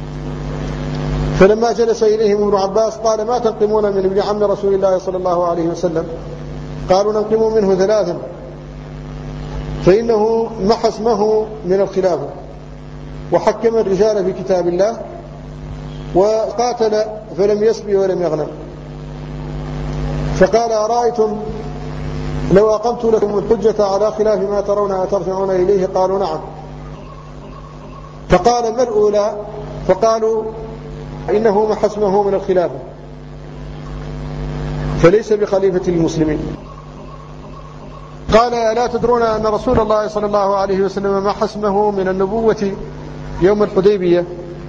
فلما جلس إليهم ابن عباس قال ما تنقمون من ابن عم رسول الله صلى الله عليه وسلم؟ قالوا ننقم منه ثلاثا، فإنه محى اسمه من الخلافة، وحكم الرجال في كتاب الله، وقاتل فلم يسبي ولم يغنم. فقال أرأيتم لو أقمت لكم الحجة على خلاف ما ترون أترجعون إليه؟ قالوا نعم. فقال ما الأولى؟ فقالوا إنه محى اسمه من الخلافة فليس بخليفة المسلمين. قال ألا تدرون أن رسول الله صلى الله عليه وسلم محى اسمه من النبوة يوم الحديبية؟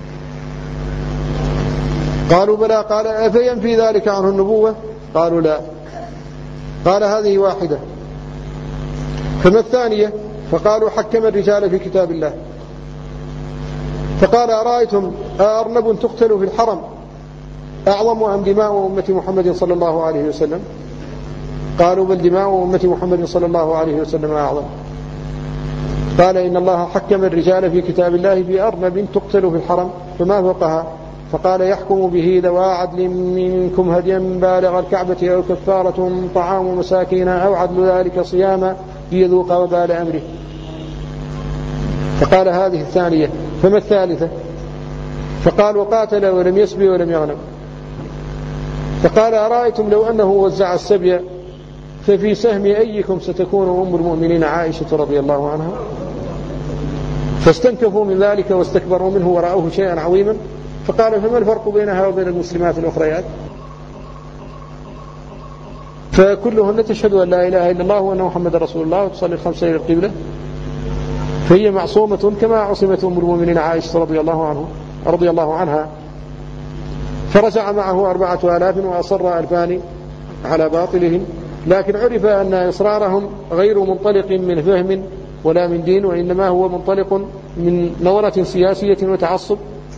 قالوا بلى. قال أفينفي ذلك عنه النبوة؟ قالوا لا. قال هذه واحدة. فما الثانية؟ فقالوا حكم الرجال في كتاب الله. فقال أرأيتم أأرنب تقتل في الحرم أعظم أم دماء أمة محمد صلى الله عليه وسلم؟ قالوا بل دماء أمة محمد صلى الله عليه وسلم أعظم. قال إن الله حكم الرجال في كتاب الله بأرنب تقتل في الحرم فما فوقها. فقال يحكم به ذوى عدل منكم هديا بالغ الكعبة أو كفارة طعام مساكين أو عدل ذلك صياما ليذوق وبال أمره. فقال هذه الثانية. فما الثالثة؟ فقال وقاتل ولم يسبي ولم يغنم. فقال أرأيتم لو أنه وزع السبي ففي سهم أيكم ستكون أم المؤمنين عائشة رضي الله عنها؟ فاستنكفوا من ذلك واستكبروا منه ورأوه شيئا عظيما. فقال فما الفرق بينها وبين المسلمات الأخريات؟ فكلهن تشهد أن لا إله إلا الله وأن محمد رسول الله وتصلي الخمس إلى القبلة، فهي معصومة كما عصمت أم المؤمنين عائشة رضي الله عنه رضي الله عنها. فرجع معه أربعة آلاف وأصر ألفان على باطلهم، لكن عرف أن إصرارهم غير منطلق من فهم ولا من دين، وإنما هو منطلق من نظرة سياسية وتعصب.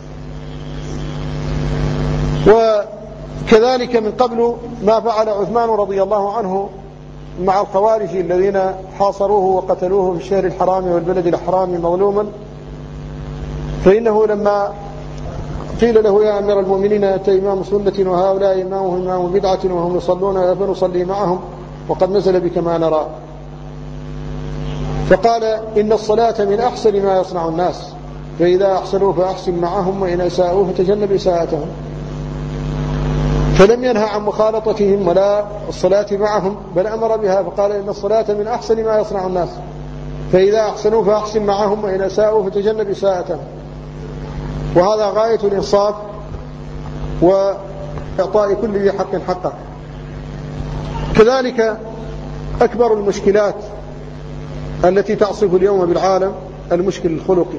وكذلك من قبل ما فعل عثمان رضي الله عنه مع الخوارج الذين حاصروه وقتلوه في الشهر الحرام والبلد الحرام مظلوما. فإنه لما قيل له يا أمير المؤمنين أنت إمام سنة وهؤلاء إمامهم إمام بدعة وهم يصلون فنصلي معهم وقد نزل بك ما نرى، فقال إن الصلاة من أحسن ما يصنع الناس، فإذا أحسنوا فأحسن معهم وإن أساءوا فتجنب إساءتهم. فلم ينهى عن مخالطتهم ولا الصلاة معهم، بل أمر بها، فقال إن الصلاة من أحسن ما يصنع الناس، فإذا أحسنوا فأحسن معهم وإن أساءوا فتجنب إساءتهم. وهذا غاية الإنصاف وإعطاء كل ذي حق حقه. كذلك أكبر المشكلات التي تعصف اليوم بالعالم المشكل الخلقي،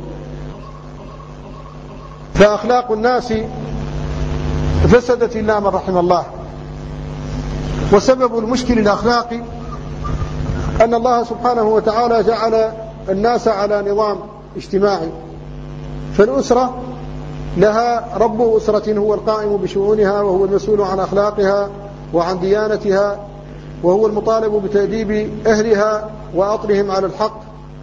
فأخلاق الناس فسدت إلا من رحم الله. وسبب المشكل الأخلاقي أن الله سبحانه وتعالى جعل الناس على نظام اجتماعي، فالأسرة لها رب أسرة هو القائم بشؤونها وهو المسؤول عن أخلاقها وعن ديانتها، وهو المطالب بتأديب أهلها وأطرهم على الحق.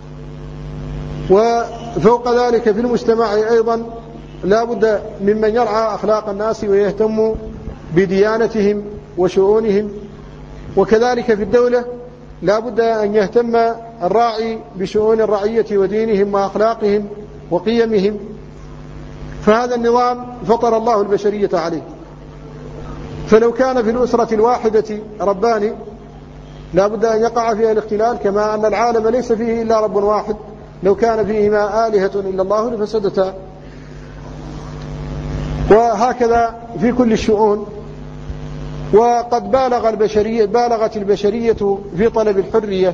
وفوق ذلك في المجتمع أيضا لا بد ممن يرعى أخلاق الناس ويهتم بديانتهم وشؤونهم. وكذلك في الدولة لا بد أن يهتم الراعي بشؤون الرعية ودينهم وأخلاقهم وقيمهم. فهذا النظام فطر الله البشرية عليه. فلو كان في الأسرة الواحدة ربان لا بد أن يقع فيها الاختلال، كما أن العالم ليس فيه إلا رب واحد، لو كان فيهما آلهة إلا الله لفسدتا. وهكذا في كل الشؤون. وقد بالغ البشرية بالغت البشرية في طلب الحرية،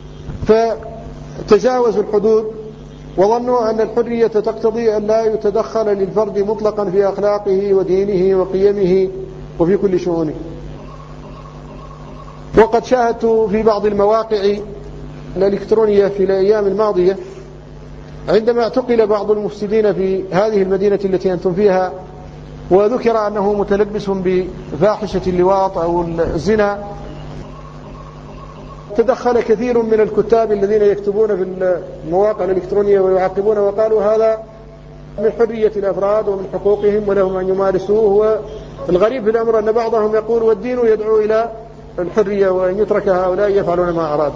فتجاوزوا الحدود وظنوا أن الحرية تقتضي أن لا يتدخل للفرد مطلقا في أخلاقه ودينه وقيمه وفي كل شؤونه. وقد شاهدت في بعض المواقع الإلكترونية في الأيام الماضية عندما اعتقل بعض المفسدين في هذه المدينة التي أنتم فيها، وذكر أنه متلبس بفاحشة اللواط أو الزنا، وتدخل كثير من الكتاب الذين يكتبون في المواقع الإلكترونية ويعقبون وقالوا هذا من حرية الأفراد ومن حقوقهم ولهم أن يمارسوه. والغريب في الأمر أن بعضهم يقول والدين يدعو إلى الحرية وأن يترك هؤلاء يفعلون ما أرادوا.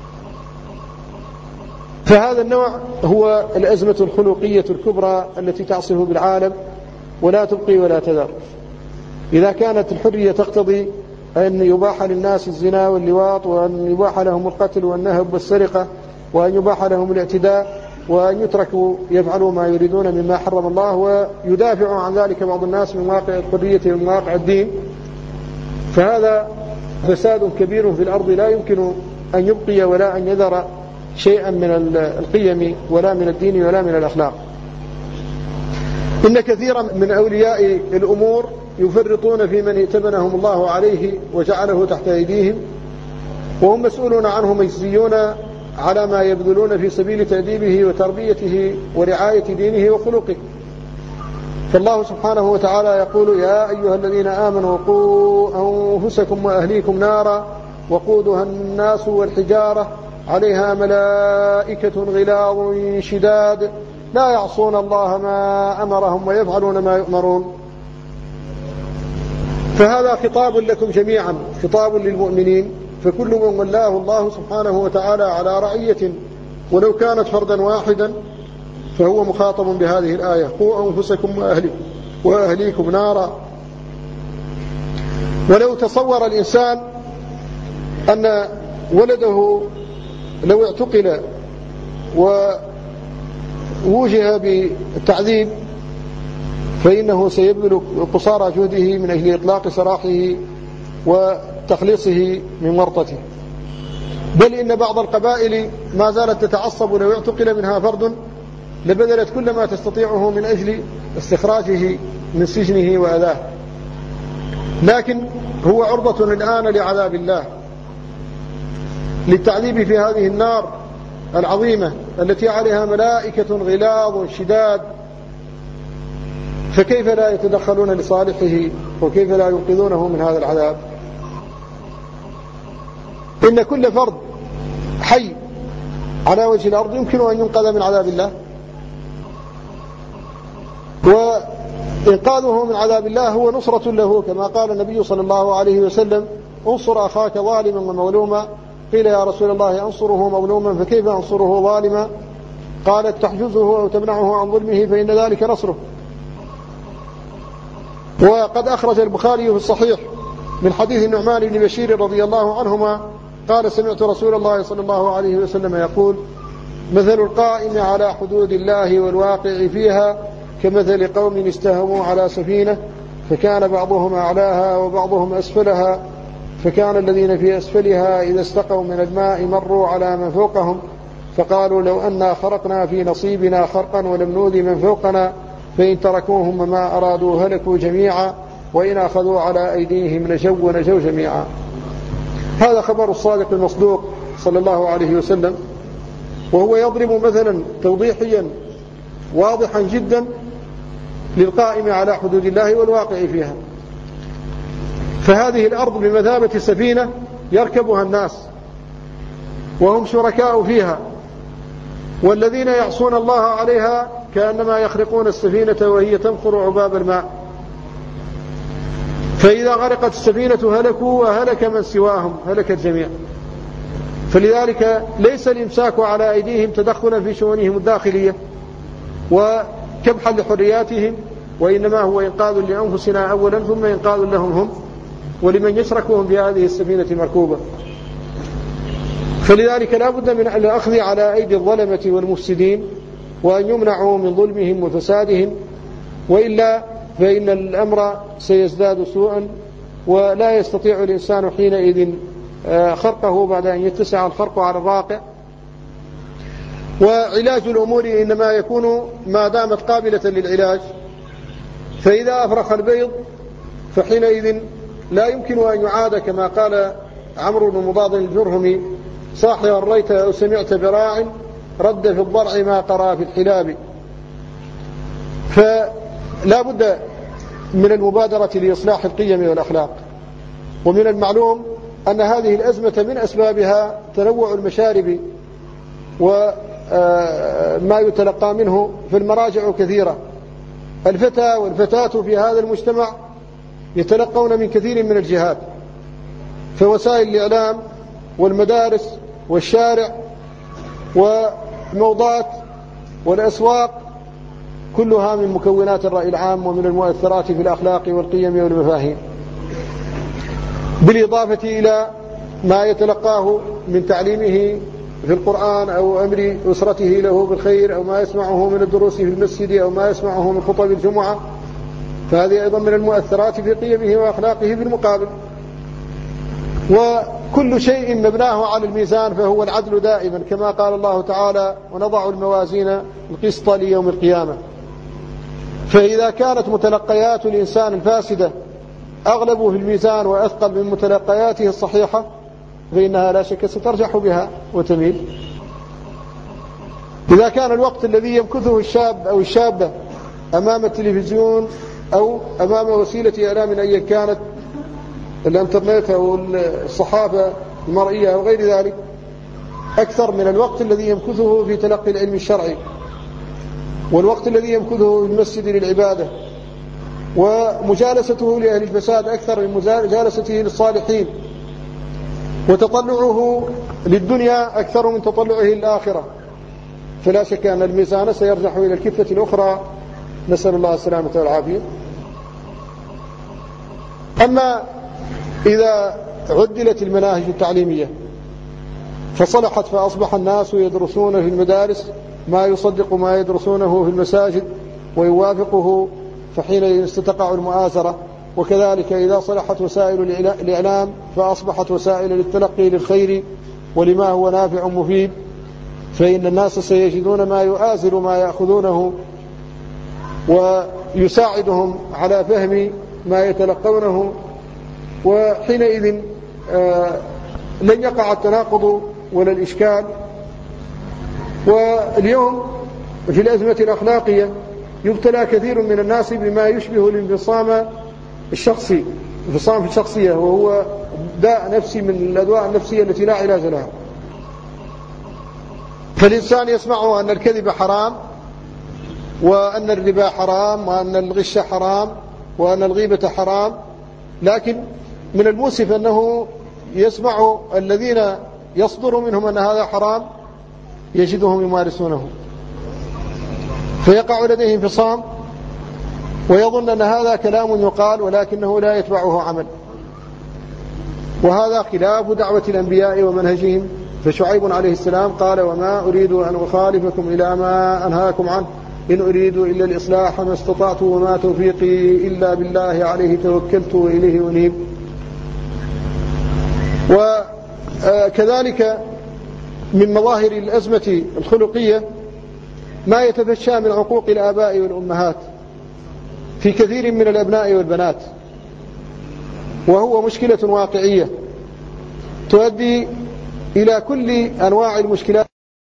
فهذا النوع هو الأزمة الخلقية الكبرى التي تعصف بالعالم ولا تبقي ولا تذر. إذا كانت الحرية تقتضي أن يباح للناس الزنا واللواط وأن يباح لهم القتل والنهب والسرقة وأن يباح لهم الاعتداء وأن يتركوا يفعلوا ما يريدون مما حرم الله ويدافع عن ذلك بعض الناس من واقع الحرية ومن واقع الدين، فهذا فساد كبير في الأرض لا يمكن أن يبقي ولا أن يذر شيئا من القيم ولا من الدين ولا من الأخلاق. إن كثيرا من أولياء الأمور يفرطون في من ائتمنهم الله عليه وجعله تحت أيديهم، وهم مسؤولون عنه مجزيون على ما يبذلون في سبيل تأديبه وتربيته ورعاية دينه وخلقه. فالله سبحانه وتعالى يقول يا أيها الذين آمنوا قوا أنفسكم وأهليكم نارا وقودها الناس والحجارة عليها ملائكة غلاظ شداد لا يعصون الله ما أمرهم ويفعلون ما يؤمرون. فهذا خطاب لكم جميعا، خطاب للمؤمنين، فكل من ولاه الله سبحانه وتعالى على رعية ولو كانت فردا واحدا فهو مخاطب بهذه الآية قوا أنفسكم وأهليكم, وأهليكم نارا. ولو تصور الإنسان أن ولده لو اعتقل ووجه بالتعذيب فإنه سيبذل قصارى جهده من أجل إطلاق سراحه وتخليصه من ورطته، بل إن بعض القبائل ما زالت تتعصب لو اعتقل منها فرد لبذلت كل ما تستطيعه من أجل استخراجه من سجنه وأذاه، لكن هو عرضة الآن لعذاب الله للتعذيب في هذه النار العظيمة التي عليها ملائكة غلاظ شداد، فكيف لا يتدخلون لصالحه وكيف لا ينقذونه من هذا العذاب؟ إن كل فرد حي على وجه الأرض يمكن أن ينقذ من عذاب الله، وإنقاذه من عذاب الله هو نصرة له، كما قال النبي صلى الله عليه وسلم انصر أخاك ظالما ومظلوما. قيل يا رسول الله أنصره مظلوما فكيف أنصره ظالما؟ قالت تحجزه أو تمنعه عن ظلمه فإن ذلك نصره. وقد أخرج البخاري في الصحيح من حديث النعمان بن بشير رضي الله عنهما قال سمعت رسول الله صلى الله عليه وسلم يقول مثل القائم على حدود الله والواقع فيها كمثل قوم استهموا على سفينة فكان بعضهم أعلاها وبعضهم أسفلها، فكان الذين في أسفلها إذا استقوا من الماء مروا على من فوقهم فقالوا لو أنا خرقنا في نصيبنا خرقا ولم نؤذي من فوقنا فإن تركوهم ما أرادوا هلكوا جميعا وإن أخذوا على أيديهم نجوا نجوا جميعا. هذا خبر الصادق المصدوق صلى الله عليه وسلم، وهو يضرب مثلا توضيحيا واضحا جدا للقائم على حدود الله والواقع فيها. فهذه الأرض بمثابة سفينة يركبها الناس وهم شركاء فيها، والذين يعصون الله عليها كأنما يخرقون السفينة وهي تنخر عباب الماء، فإذا غرقت السفينة هلكوا وهلك من سواهم، هلك الجميع. فلذلك ليس الإمساك على أيديهم تدخلا في شؤونهم الداخلية وكبحا لحرياتهم، وإنما هو إنقاذ لأنفسنا أولا ثم إنقاذ لهم هم ولمن يشركهم بهذه السفينة المركوبة. فلذلك لا بد من الأخذ على أيدي الظلمة والمفسدين وأن يمنعوا من ظلمهم وفسادهم، وإلا فإن الأمر سيزداد سوءا ولا يستطيع الإنسان حينئذ خرقه بعد أن يتسع الخرق على الراقع. وعلاج الأمور إنما يكون ما دامت قابلة للعلاج، فإذا أفرخ البيض فحينئذ لا يمكن أن يعاد، كما قال عمرو بن مضاد الجرهمي صاح وريت أو سمعت براع رد في الضرع ما قرى في الحلاب. فلا بد من المبادرة لإصلاح القيم والأخلاق. ومن المعلوم أن هذه الأزمة من أسبابها تنوع المشارب وما يتلقى منه، فالمراجع كثيرة. الفتى والفتاة في هذا المجتمع يتلقون من كثير من الجهات، فوسائل الإعلام والمدارس والشارع والموضات والأسواق كلها من مكونات الرأي العام ومن المؤثرات في الأخلاق والقيم والمفاهيم، بالإضافة إلى ما يتلقاه من تعليمه في القرآن أو أمر أسرته له بالخير، أو ما يسمعه من الدروس في المسجد، أو ما يسمعه من خطب الجمعة، فهذه أيضا من المؤثرات في قيمه وأخلاقه بالمقابل. وكل شيء مبناه على الميزان فهو العدل دائما، كما قال الله تعالى: ونضع الموازين القسط ليوم القيامة. فإذا كانت متلقيات الإنسان الفاسدة أغلب في الميزان وأثقل من متلقياته الصحيحة، فإنها لا شك سترجح بها وتميل. إذا كان الوقت الذي يمكثه الشاب أو الشابة أمام التلفزيون أو أمام وسيلة إعلام أيا كانت، الانترنت أو الصحافة المرئية أو غير ذلك، أكثر من الوقت الذي يمكثه في تلقي العلم الشرعي، والوقت الذي يمكثه في المسجد للعبادة، ومجالسته لأهل الفساد أكثر من مجالسته للصالحين، وتطلعه للدنيا أكثر من تطلعه للآخرة، فلا شك أن الميزان سيرجح إلى الكفة الأخرى، نسأل الله السلامة والعافية. أما إذا عدلت المناهج التعليمية فصلحت، فأصبح الناس يدرسون في المدارس ما يصدق ما يدرسونه في المساجد ويوافقه، فحينئذ ستقع المؤازرة. وكذلك إذا صلحت وسائل الإعلام فأصبحت وسائل للتلقي للخير ولما هو نافع مفيد، فإن الناس سيجدون ما يؤازر ما يأخذونه ويساعدهم على فهم ما يتلقونه، وحينئذ آه لن يقع التناقض ولا الإشكال. واليوم في الأزمة الأخلاقية يبتلى كثير من الناس بما يشبه الانفصام الشخصي، انفصام في الشخصية، وهو داء نفسي من الأدواء النفسية التي لا علاج لها. فالإنسان يسمع أن الكذب حرام، وأن الربا حرام، وأن الغش حرام، وأن الغيبة حرام، لكن من المؤسف أنه يسمع الذين يصدر منهم أن هذا حرام يجدهم يمارسونه، فيقع لديه انفصام ويظن أن هذا كلام يقال ولكنه لا يتبعه عمل، وهذا خلاف دعوة الأنبياء ومنهجهم. فشعيب عليه السلام قال: وما أريد أن أخالفكم إلى ما أنهاكم عنه، إن أريد إلا الإصلاح ما استطعت وما توفيقي إلا بالله عليه توكلت وإليه أنيب. وكذلك من مظاهر الأزمة الخلقية ما يتفشى من عقوق الآباء والأمهات في كثير من الأبناء والبنات، وهو مشكلة واقعية تؤدي إلى كل أنواع المشكلات.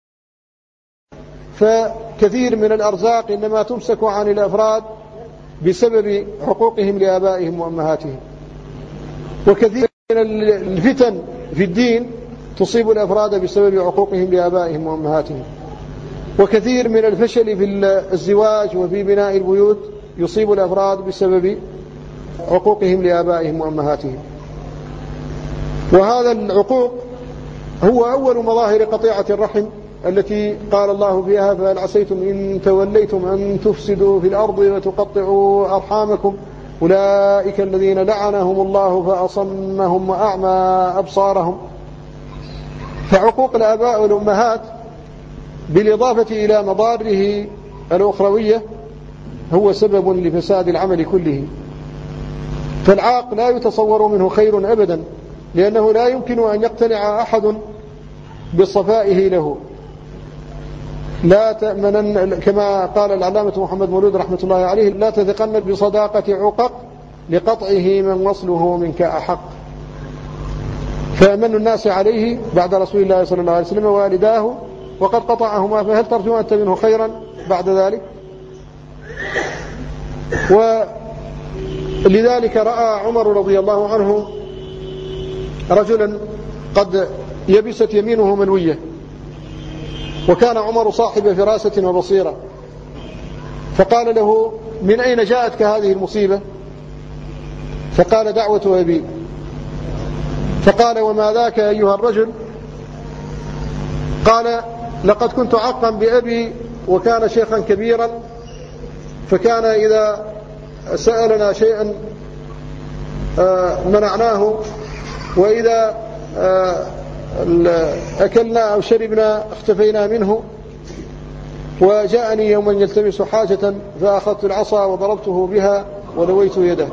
فكثير من الأرزاق إنما تمسك عن الأفراد بسبب حقوقهم لآبائهم وأمهاتهم، وكثير من الفتن في الدين تصيب الأفراد بسبب عقوقهم لآبائهم وأمهاتهم، وكثير من الفشل في الزواج وفي بناء البيوت يصيب الأفراد بسبب عقوقهم لآبائهم وأمهاتهم. وهذا العقوق هو أول مظاهر قطيعة الرحم التي قال الله فيها: فهل عسيتم إن توليتم أن تفسدوا في الأرض وتقطعوا أرحامكم أولئك الذين لعنهم الله فأصمهم وأعمى أبصارهم. فعقوق الآباء والأمهات بالإضافة إلى مضاره الأخروية هو سبب لفساد العمل كله، فالعاق لا يتصور منه خير أبدا، لأنه لا يمكن أن يقتنع أحد بصفائه له. لا تأمنن، كما قال العلامة محمد مولود رحمة الله عليه: لا تثقن بصداقة عقق لقطعه من وصله منك أحق. فأمن الناس عليه بعد رسول الله صلى الله عليه وسلم والداه وقد قطعهما، فهل ترجو أنت منه خيرا بعد ذلك؟ ولذلك رأى عمر رضي الله عنه رجلا قد يبست يمينه منوية، وكان عمر صاحب فراسة وبصيرة، فقال له: من أين جاءتك هذه المصيبة؟ فقال: دعوة أبي. فقال: وما ذاك أيها الرجل؟ قال: لقد كنت عقا بأبي، وكان شيخا كبيرا، فكان إذا سألنا شيئا منعناه، وإذا أكلنا أو شربنا اختفينا منه. وجاءني يوما يلتمس حاجة فأخذت العصا وضربته بها ولويت يده.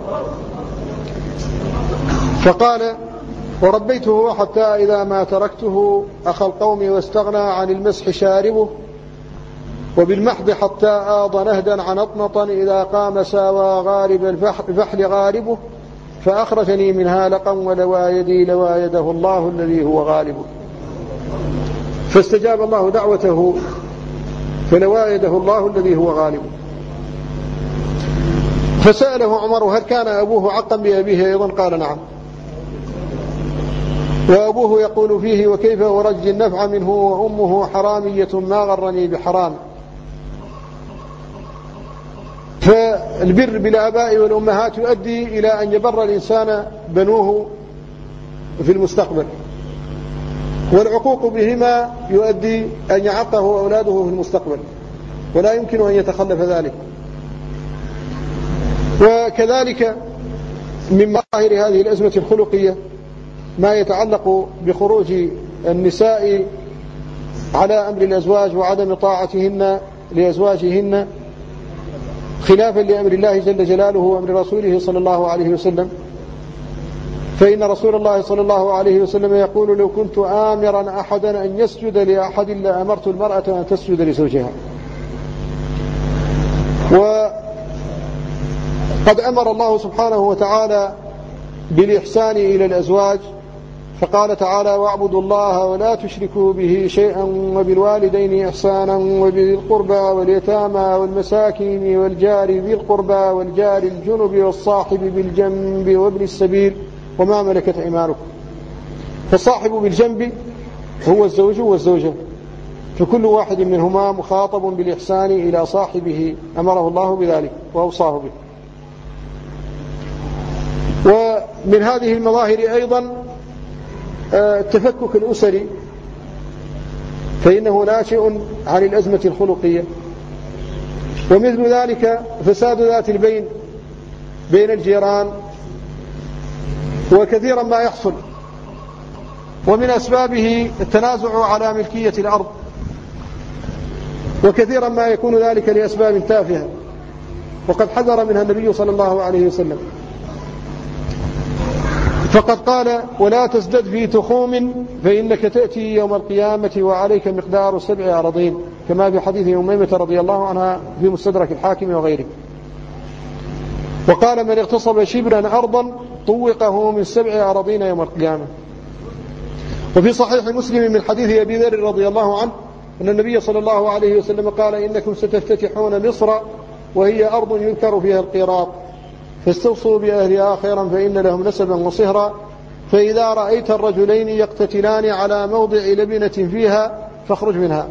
فقال: وربيته حتى إذا ما تركته أخى القوم واستغنى عن المسح شاربه، وبالمحض حتى آض نهدا عنطنطا إذا قام ساوى غارب الفحل غاربه، فأخرجني من هالقا ولوى يدي لوى يده الله الذي هو غالبه. فاستجاب الله دعوته فلوى يده الله الذي هو غالبه. فسأله عمر: هل كان أبوه عقا بأبيه أيضا؟ قال: نعم. وأبوه يقول فيه: وكيف أرجي النفع منه وأمه حرامية ما غرني بحرام. فالبر بالآباء والأمهات يؤدي إلى أن يبر الإنسان بنوه في المستقبل، والعقوق بهما يؤدي أن يعقه أولاده في المستقبل، ولا يمكن أن يتخلف ذلك. وكذلك من مظاهر هذه الأزمة الخلقية ما يتعلق بخروج النساء على أمر الأزواج وعدم طاعتهن لأزواجهن خلافا لأمر الله جل جلاله وأمر رسوله صلى الله عليه وسلم. فإن رسول الله صلى الله عليه وسلم يقول: لو كنت آمرا أحدا أن يسجد لأحد لأمرت المرأة أن تسجد لزوجها. وقد أمر الله سبحانه وتعالى بالإحسان إلى الأزواج، فقال تعالى: واعبدوا الله ولا تشركوا به شيئا وبالوالدين إحسانا وبذي القربى واليتامى والمساكين والجار ذي القربى والجار الجنب والصاحب بالجنب وابن السبيل وما ملكت أيمانكم. فالصاحب بالجنب هو الزوج والزوجة، فكل واحد منهما مخاطب بالإحسان إلى صاحبه، أمره الله بذلك وأوصاه به. ومن هذه المظاهر أيضا التفكك الأسري، فإنه ناشئ عن الأزمة الخلقية. ومثل ذلك فساد ذات البين بين الجيران، وكثيرا ما يحصل. ومن أسبابه التنازع على ملكية الأرض، وكثيرا ما يكون ذلك لأسباب تافهة، وقد حذر منها النبي صلى الله عليه وسلم، فقد قال: ولا تزدد في تخوم فإنك تأتي يوم القيامة وعليك مقدار سبع أراضين، كما في حديث أميمة رضي الله عنها في مستدرك الحاكم وغيره. وقال: من اغتصب شبرا أرضا طوقه من سبع أراضين يوم القيامة. وفي صحيح مسلم من حديث أبي ذر رضي الله عنه أن النبي صلى الله عليه وسلم قال: إنكم ستفتتحون مصر وهي أرض ينكر فيها القيراط، فاستوصوا بأهلها خيرا فإن لهم نسبا وصهرا، فإذا رأيت الرجلين يقتتلان على موضع لبنة فيها فاخرج منها.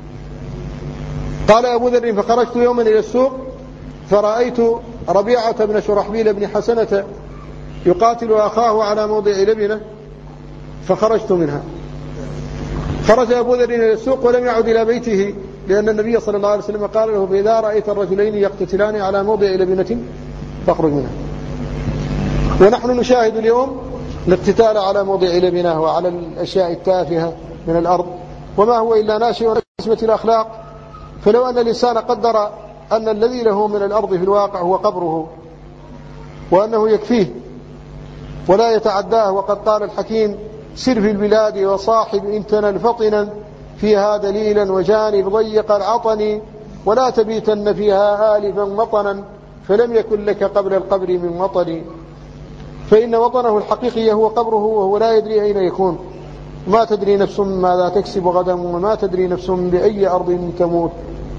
قال أبو ذر: فخرجت يوما إلى السوق فرأيت ربيعة بن شرحبيل بن حسنة يقاتل أخاه على موضع لبنة فخرجت منها. خرج أبو ذر إلى السوق ولم يعد إلى بيته، لأن النبي صلى الله عليه وسلم قال له: فإذا رأيت الرجلين يقتتلان على موضع لبنة فاخرج منها. ونحن نشاهد اليوم الاقتتال على موضع لبنة وعلى الأشياء التافهة من الأرض، وما هو إلا ناشئ عن أزمة الأخلاق. فلو أن الإنسان قدر أن الذي له من الأرض في الواقع هو قبره، وأنه يكفيه ولا يتعداه، وقد قال الحكيم: سر في البلاد وصاحب إن تنل فطنا فيها دليلا وجانب ضيق العطن، ولا تبيتن فيها آلفا وطنا فلم يكن لك قبل القبر من وطن. فإن وطنه الحقيقي هو قبره، وهو لا يدري أين يكون، ما تدري نفس ماذا تكسب غدا وما تدري نفس بأي أرض تموت.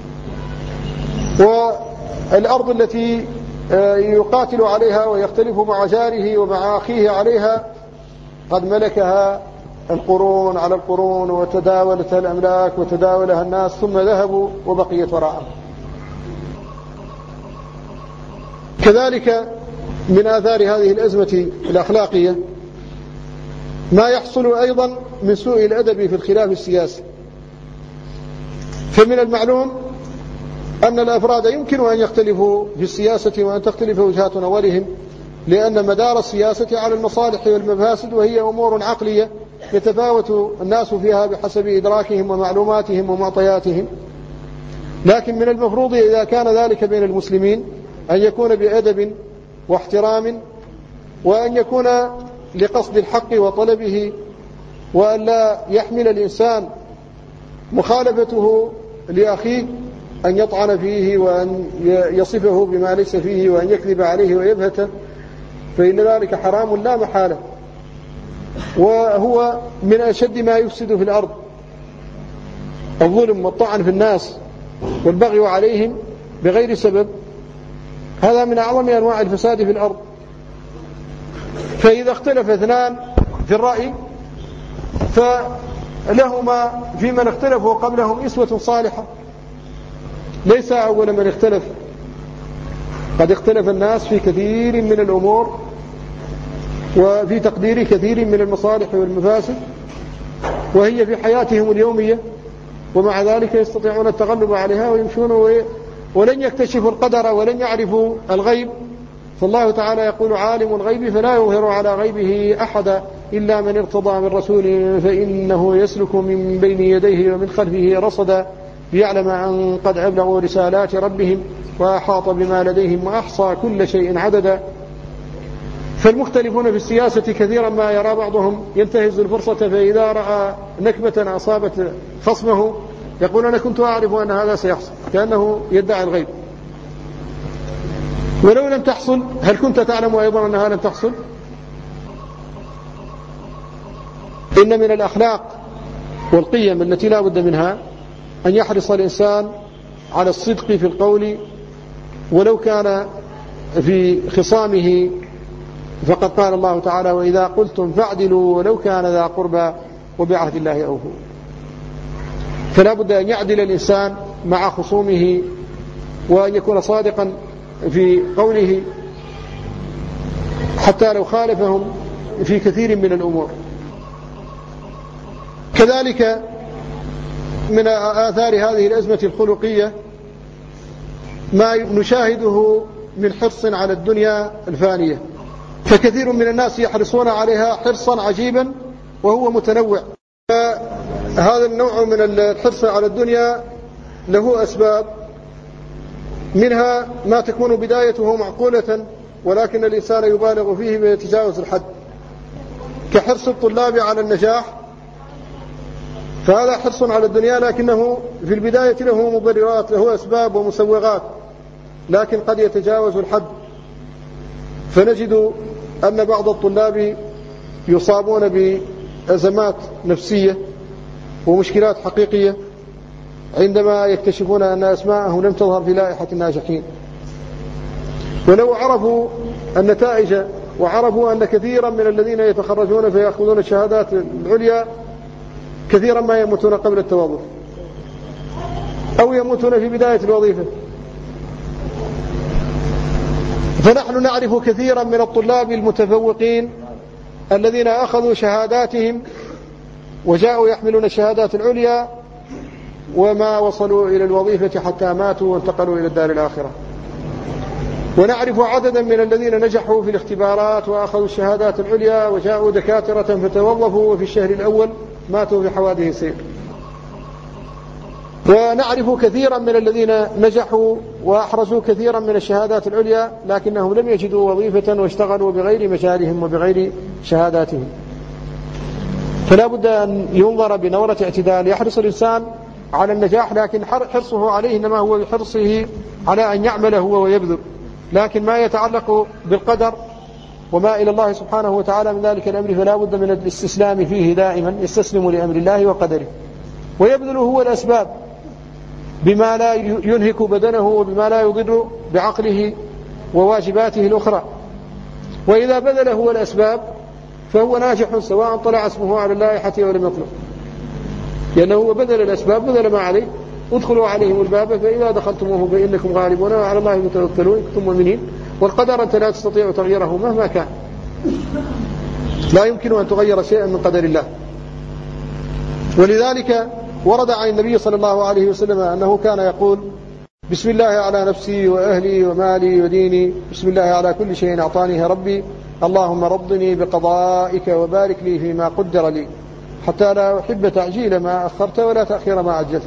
والأرض التي يقاتل عليها ويختلف مع جاره ومع أخيه عليها قد ملكها القرون على القرون وتداولتها الأملاك وتداولها الناس ثم ذهبوا وبقيت وراءهم. كذلك من آثار هذه الأزمة الأخلاقية ما يحصل أيضا من سوء الأدب في الخلاف السياسي. فمن المعلوم أن الأفراد يمكن أن يختلفوا في السياسة وأن تختلف وجهات نظرهم، لأن مدار السياسة على المصالح والمفاسد، وهي أمور عقلية يتفاوت الناس فيها بحسب إدراكهم ومعلوماتهم ومعطياتهم. لكن من المفروض إذا كان ذلك بين المسلمين أن يكون بأدب واحترام، وأن يكون لقصد الحق وطلبه، وأن لا يحمل الإنسان مخالفته لأخيه أن يطعن فيه وأن يصفه بما ليس فيه وأن يكذب عليه ويبهته، فإن ذلك حرام لا محالة، وهو من أشد ما يفسد في الأرض. الظلم والطعن في الناس والبغي عليهم بغير سبب هذا من أعظم أنواع الفساد في الأرض. فإذا اختلف اثنان في الرأي فلهما في من اختلفوا قبلهم أسوة صالحة، ليس أول من اختلف. قد اختلف الناس في كثير من الأمور وفي تقدير كثير من المصالح والمفاسد، وهي في حياتهم اليومية، ومع ذلك يستطيعون التغلب عليها ويمشون ولن يكتشفوا القدر ولن يعرفوا الغيب. فالله تعالى يقول: عالم الغيب فلا يظهر على غيبه أحدا إلا من ارتضى من رسول فإنه يسلك من بين يديه ومن خلفه رصدا ليعلم أن قد أبلغوا رسالات ربهم وأحاط بما لديهم وأحصى كل شيء عددا. فالمختلفون في السياسة كثيرا ما يرى بعضهم ينتهز الفرصة، فإذا رأى نكبة أصابت خصمه يقول: أنا كنت أعرف أن هذا سيحصل، كأنه يدعي الغيب. ولو لم تحصل هل كنت تعلم أيضا أنها لم تحصل؟ إن من الأخلاق والقيم التي لا بد منها أن يحرص الإنسان على الصدق في القول ولو كان في خصامه، فقد قال الله تعالى: وإذا قلتم فاعدلوا ولو كان ذا قربى وبعهد الله أوفوا. فلا بد أن يعدل الإنسان مع خصومه وأن يكون صادقا في قوله حتى لو خالفهم في كثير من الأمور. كذلك من آثار هذه الأزمة الخلقية ما نشاهده من حرص على الدنيا الفانية، فكثير من الناس يحرصون عليها حرصا عجيبا وهو متنوع. هذا النوع من الحرص على الدنيا له أسباب، منها ما تكون بدايته معقولة ولكن الإنسان يبالغ فيه ويتجاوز الحد، كحرص الطلاب على النجاح، فهذا حرص على الدنيا لكنه في البداية له مبررات، له أسباب ومسوغات، لكن قد يتجاوز الحد. فنجد أن بعض الطلاب يصابون بأزمات نفسية ومشكلات حقيقية عندما يكتشفون أن أسماءهم لم تظهر في لائحة الناجحين. ولو عرفوا النتائج وعرفوا أن كثيرا من الذين يتخرجون فيأخذون الشهادات العليا كثيرا ما يموتون قبل التوظف أو يموتون في بداية الوظيفة. فنحن نعرف كثيرا من الطلاب المتفوقين الذين أخذوا شهاداتهم وجاءوا يحملون الشهادات العليا وما وصلوا إلى الوظيفة حتى ماتوا وانتقلوا إلى الدار الآخرة. ونعرف عددا من الذين نجحوا في الاختبارات وأخذوا الشهادات العليا وجاءوا دكاترة فتوظفوا وفي الشهر الأول ماتوا في حوادث سير. ونعرف كثيرا من الذين نجحوا وأحرزوا كثيرا من الشهادات العليا لكنهم لم يجدوا وظيفة واشتغلوا بغير مجالهم وبغير شهاداتهم. فلا بد أن ينظر بنظرة اعتدال. يحرص الإنسان على النجاح لكن حرصه عليه إنما هو بحرصه على أن يعمل هو ويبذل، لكن ما يتعلق بالقدر وما إلى الله سبحانه وتعالى من ذلك الأمر فلا بد من الاستسلام فيه دائما، يستسلم لأمر الله وقدره ويبذل هو الأسباب بما لا ينهك بدنه وبما لا يضر بعقله وواجباته الأخرى. وإذا بذل هو الأسباب فهو ناجح سواء طلع اسمه على اللائحة أو لم يطلع، لأنه هو بذل الأسباب، بذل ما عليه. ادخلوا عليهم الباب فإذا دخلتموه فإنكم غالبون وعلى الله تتوكلون إن كنتم مؤمنين. والقدر أنت لا تستطيع تغييره مهما كان، لا يمكن أن تغير شيئا من قدر الله. ولذلك ورد عن النبي صلى الله عليه وسلم أنه كان يقول: بسم الله على نفسي وأهلي ومالي وديني، بسم الله على كل شيء أعطانيه ربي، اللهم رضني بقضائك وبارك لي فيما قدر لي، حتى لا أحب تعجيل ما أخرت ولا تأخير ما عجلت.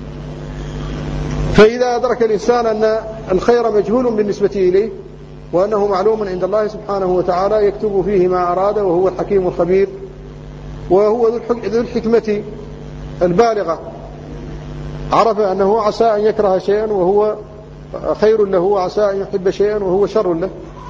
فإذا أدرك الإنسان أن الخير مجهول بالنسبة إليه، وأنه معلوم عند الله سبحانه وتعالى يكتب فيه ما أراد، وهو الحكيم الخبير، وهو ذو الحكمة البالغة، عرف أنه عسى أن يكره شيئا وهو خير له، وعسى أن يحب شيئا وهو شر له.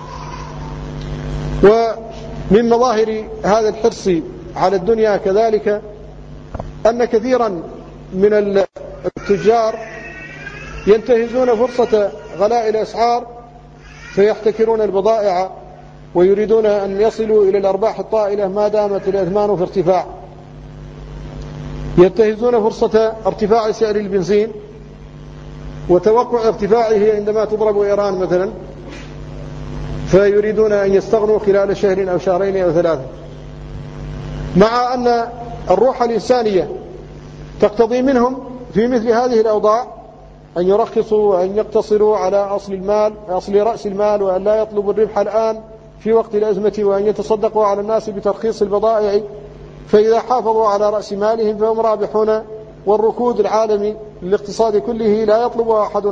ومن مظاهر هذا الحرص على الدنيا كذلك أن كثيرا من التجار ينتهزون فرصة غلاء الأسعار فيحتكرون البضائع، ويريدون أن يصلوا إلى الأرباح الطائلة ما دامت الأثمان في ارتفاع. ينتهزون فرصة ارتفاع سعر البنزين وتوقع ارتفاعه عندما تضرب إيران مثلا، فيريدون أن يستغنوا خلال شهر أو شهرين أو ثلاثة، مع أن الروح الإنسانية تقتضي منهم في مثل هذه الأوضاع أن يرخصوا وأن يقتصروا على أصل المال، أصل رأس المال، وأن لا يطلبوا الربح الآن في وقت الأزمة، وأن يتصدقوا على الناس بترخيص البضائع، فإذا حافظوا على رأس مالهم فهم رابحون. والركود العالمي للاقتصاد كله لا يطلب أحد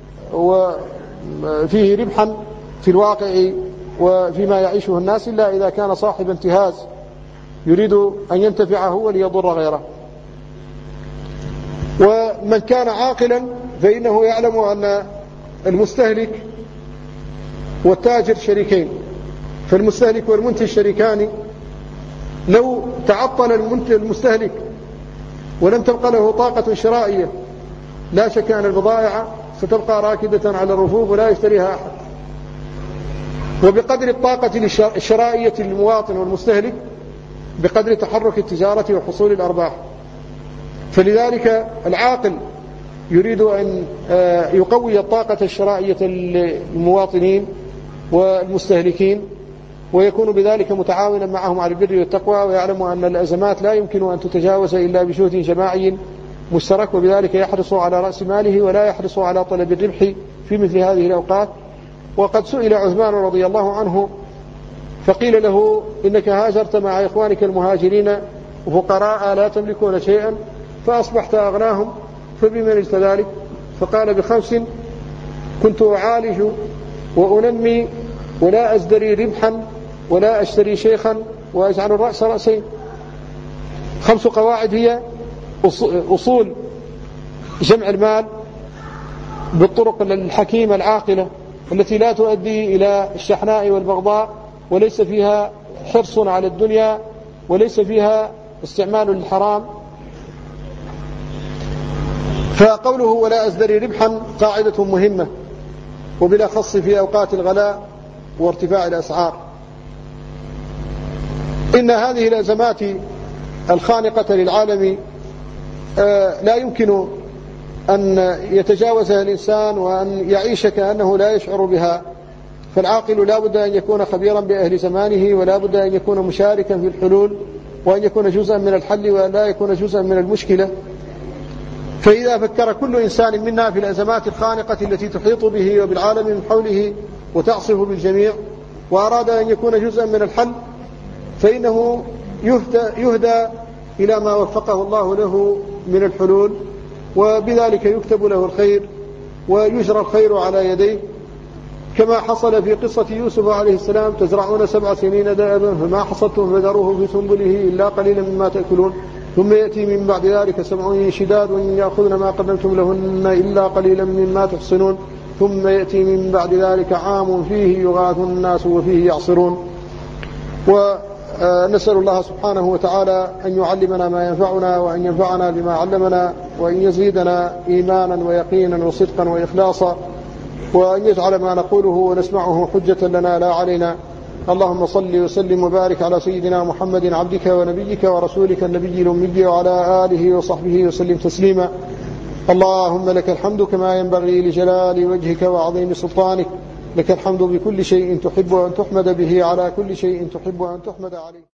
وفيه ربحا في الواقع وفيما يعيشه الناس إلا إذا كان صاحب انتهاز يريد أن ينتفع هو وليضر غيره. ومن كان عاقلا فإنه يعلم أن المستهلك والتاجر شريكين، فالمستهلك والمنتج شريكان. لو تعطل المستهلك ولم تبقى له طاقة شرائية لا شك أن البضائع ستبقى راكدة على الرفوف ولا يشتريها أحد. وبقدر الطاقة الشرائية للمواطن والمستهلك بقدر تحرك التجارة وحصول الأرباح. فلذلك العاقل يريد أن يقوي الطاقة الشرائية للمواطنين والمستهلكين، ويكون بذلك متعاونا معهم على البر والتقوى، ويعلم أن الأزمات لا يمكن أن تتجاوز إلا بجهد جماعي مشترك، وبذلك يحرص على رأس ماله ولا يحرص على طلب الربح في مثل هذه الأوقات. وقد سئل عثمان رضي الله عنه فقيل له: إنك هاجرت مع إخوانك المهاجرين وفقراء لا تملكون شيئا فأصبحت أغناهم، فبما نلت ذلك؟ فقال: بخمس كنت أعالج وأنمي ولا أزدري ربحا ولا أشتري شيخا وأجعل الرأس رأسين. خمس قواعد هي أصول جمع المال بالطرق الحكيمة العاقلة التي لا تؤدي إلى الشحناء والبغضاء، وليس فيها حرص على الدنيا، وليس فيها استعمال للحرام. فقوله ولا أزدري ربحا قاعدة مهمة، وبالأخص في أوقات الغلاء وارتفاع الأسعار. إن هذه الأزمات الخانقة للعالم لا يمكن أن يتجاوزها الإنسان وأن يعيش كأنه لا يشعر بها. فالعاقل لا بد أن يكون خبيرا بأهل زمانه، ولا بد أن يكون مشاركا في الحلول، وأن يكون جزءا من الحل وأن لا يكون جزءا من المشكلة. فإذا فكر كل إنسان منا في الأزمات الخانقة التي تحيط به وبالعالم من حوله وتعصف بالجميع، وأراد أن يكون جزءا من الحل، فإنه يهدى, يهدى إلى ما وفقه الله له من الحلول، وبذلك يكتب له الخير ويجرى الخير على يديه، كما حصل في قصة يوسف عليه السلام: تزرعون سبع سنين دابا فما حصدتم فذروه في سنبله إلا قليلا مما تأكلون ثم يأتي من بعد ذلك سبع شداد يأخذن ما قدمتم لهن إلا قليلا مما تحصنون ثم يأتي من بعد ذلك عام فيه يغاث الناس وفيه يعصرون. ونسأل الله سبحانه وتعالى أن يعلمنا ما ينفعنا، وأن ينفعنا بما علمنا، وأن يزيدنا إيمانا ويقينا وصدقا وإخلاصا، وأن يجعل ما نقوله ونسمعه حجة لنا لا علينا، اللهم صل وسلم وبارك على سيدنا محمد عبدك ونبيك ورسولك النبي الأمي وعلى آله وصحبه وسلم تسليما. اللهم لك الحمد كما ينبغي لجلال وجهك وعظيم سلطانك، لك الحمد بكل شيء تحب أن تحمد به على كل شيء تحب أن تحمد عليه.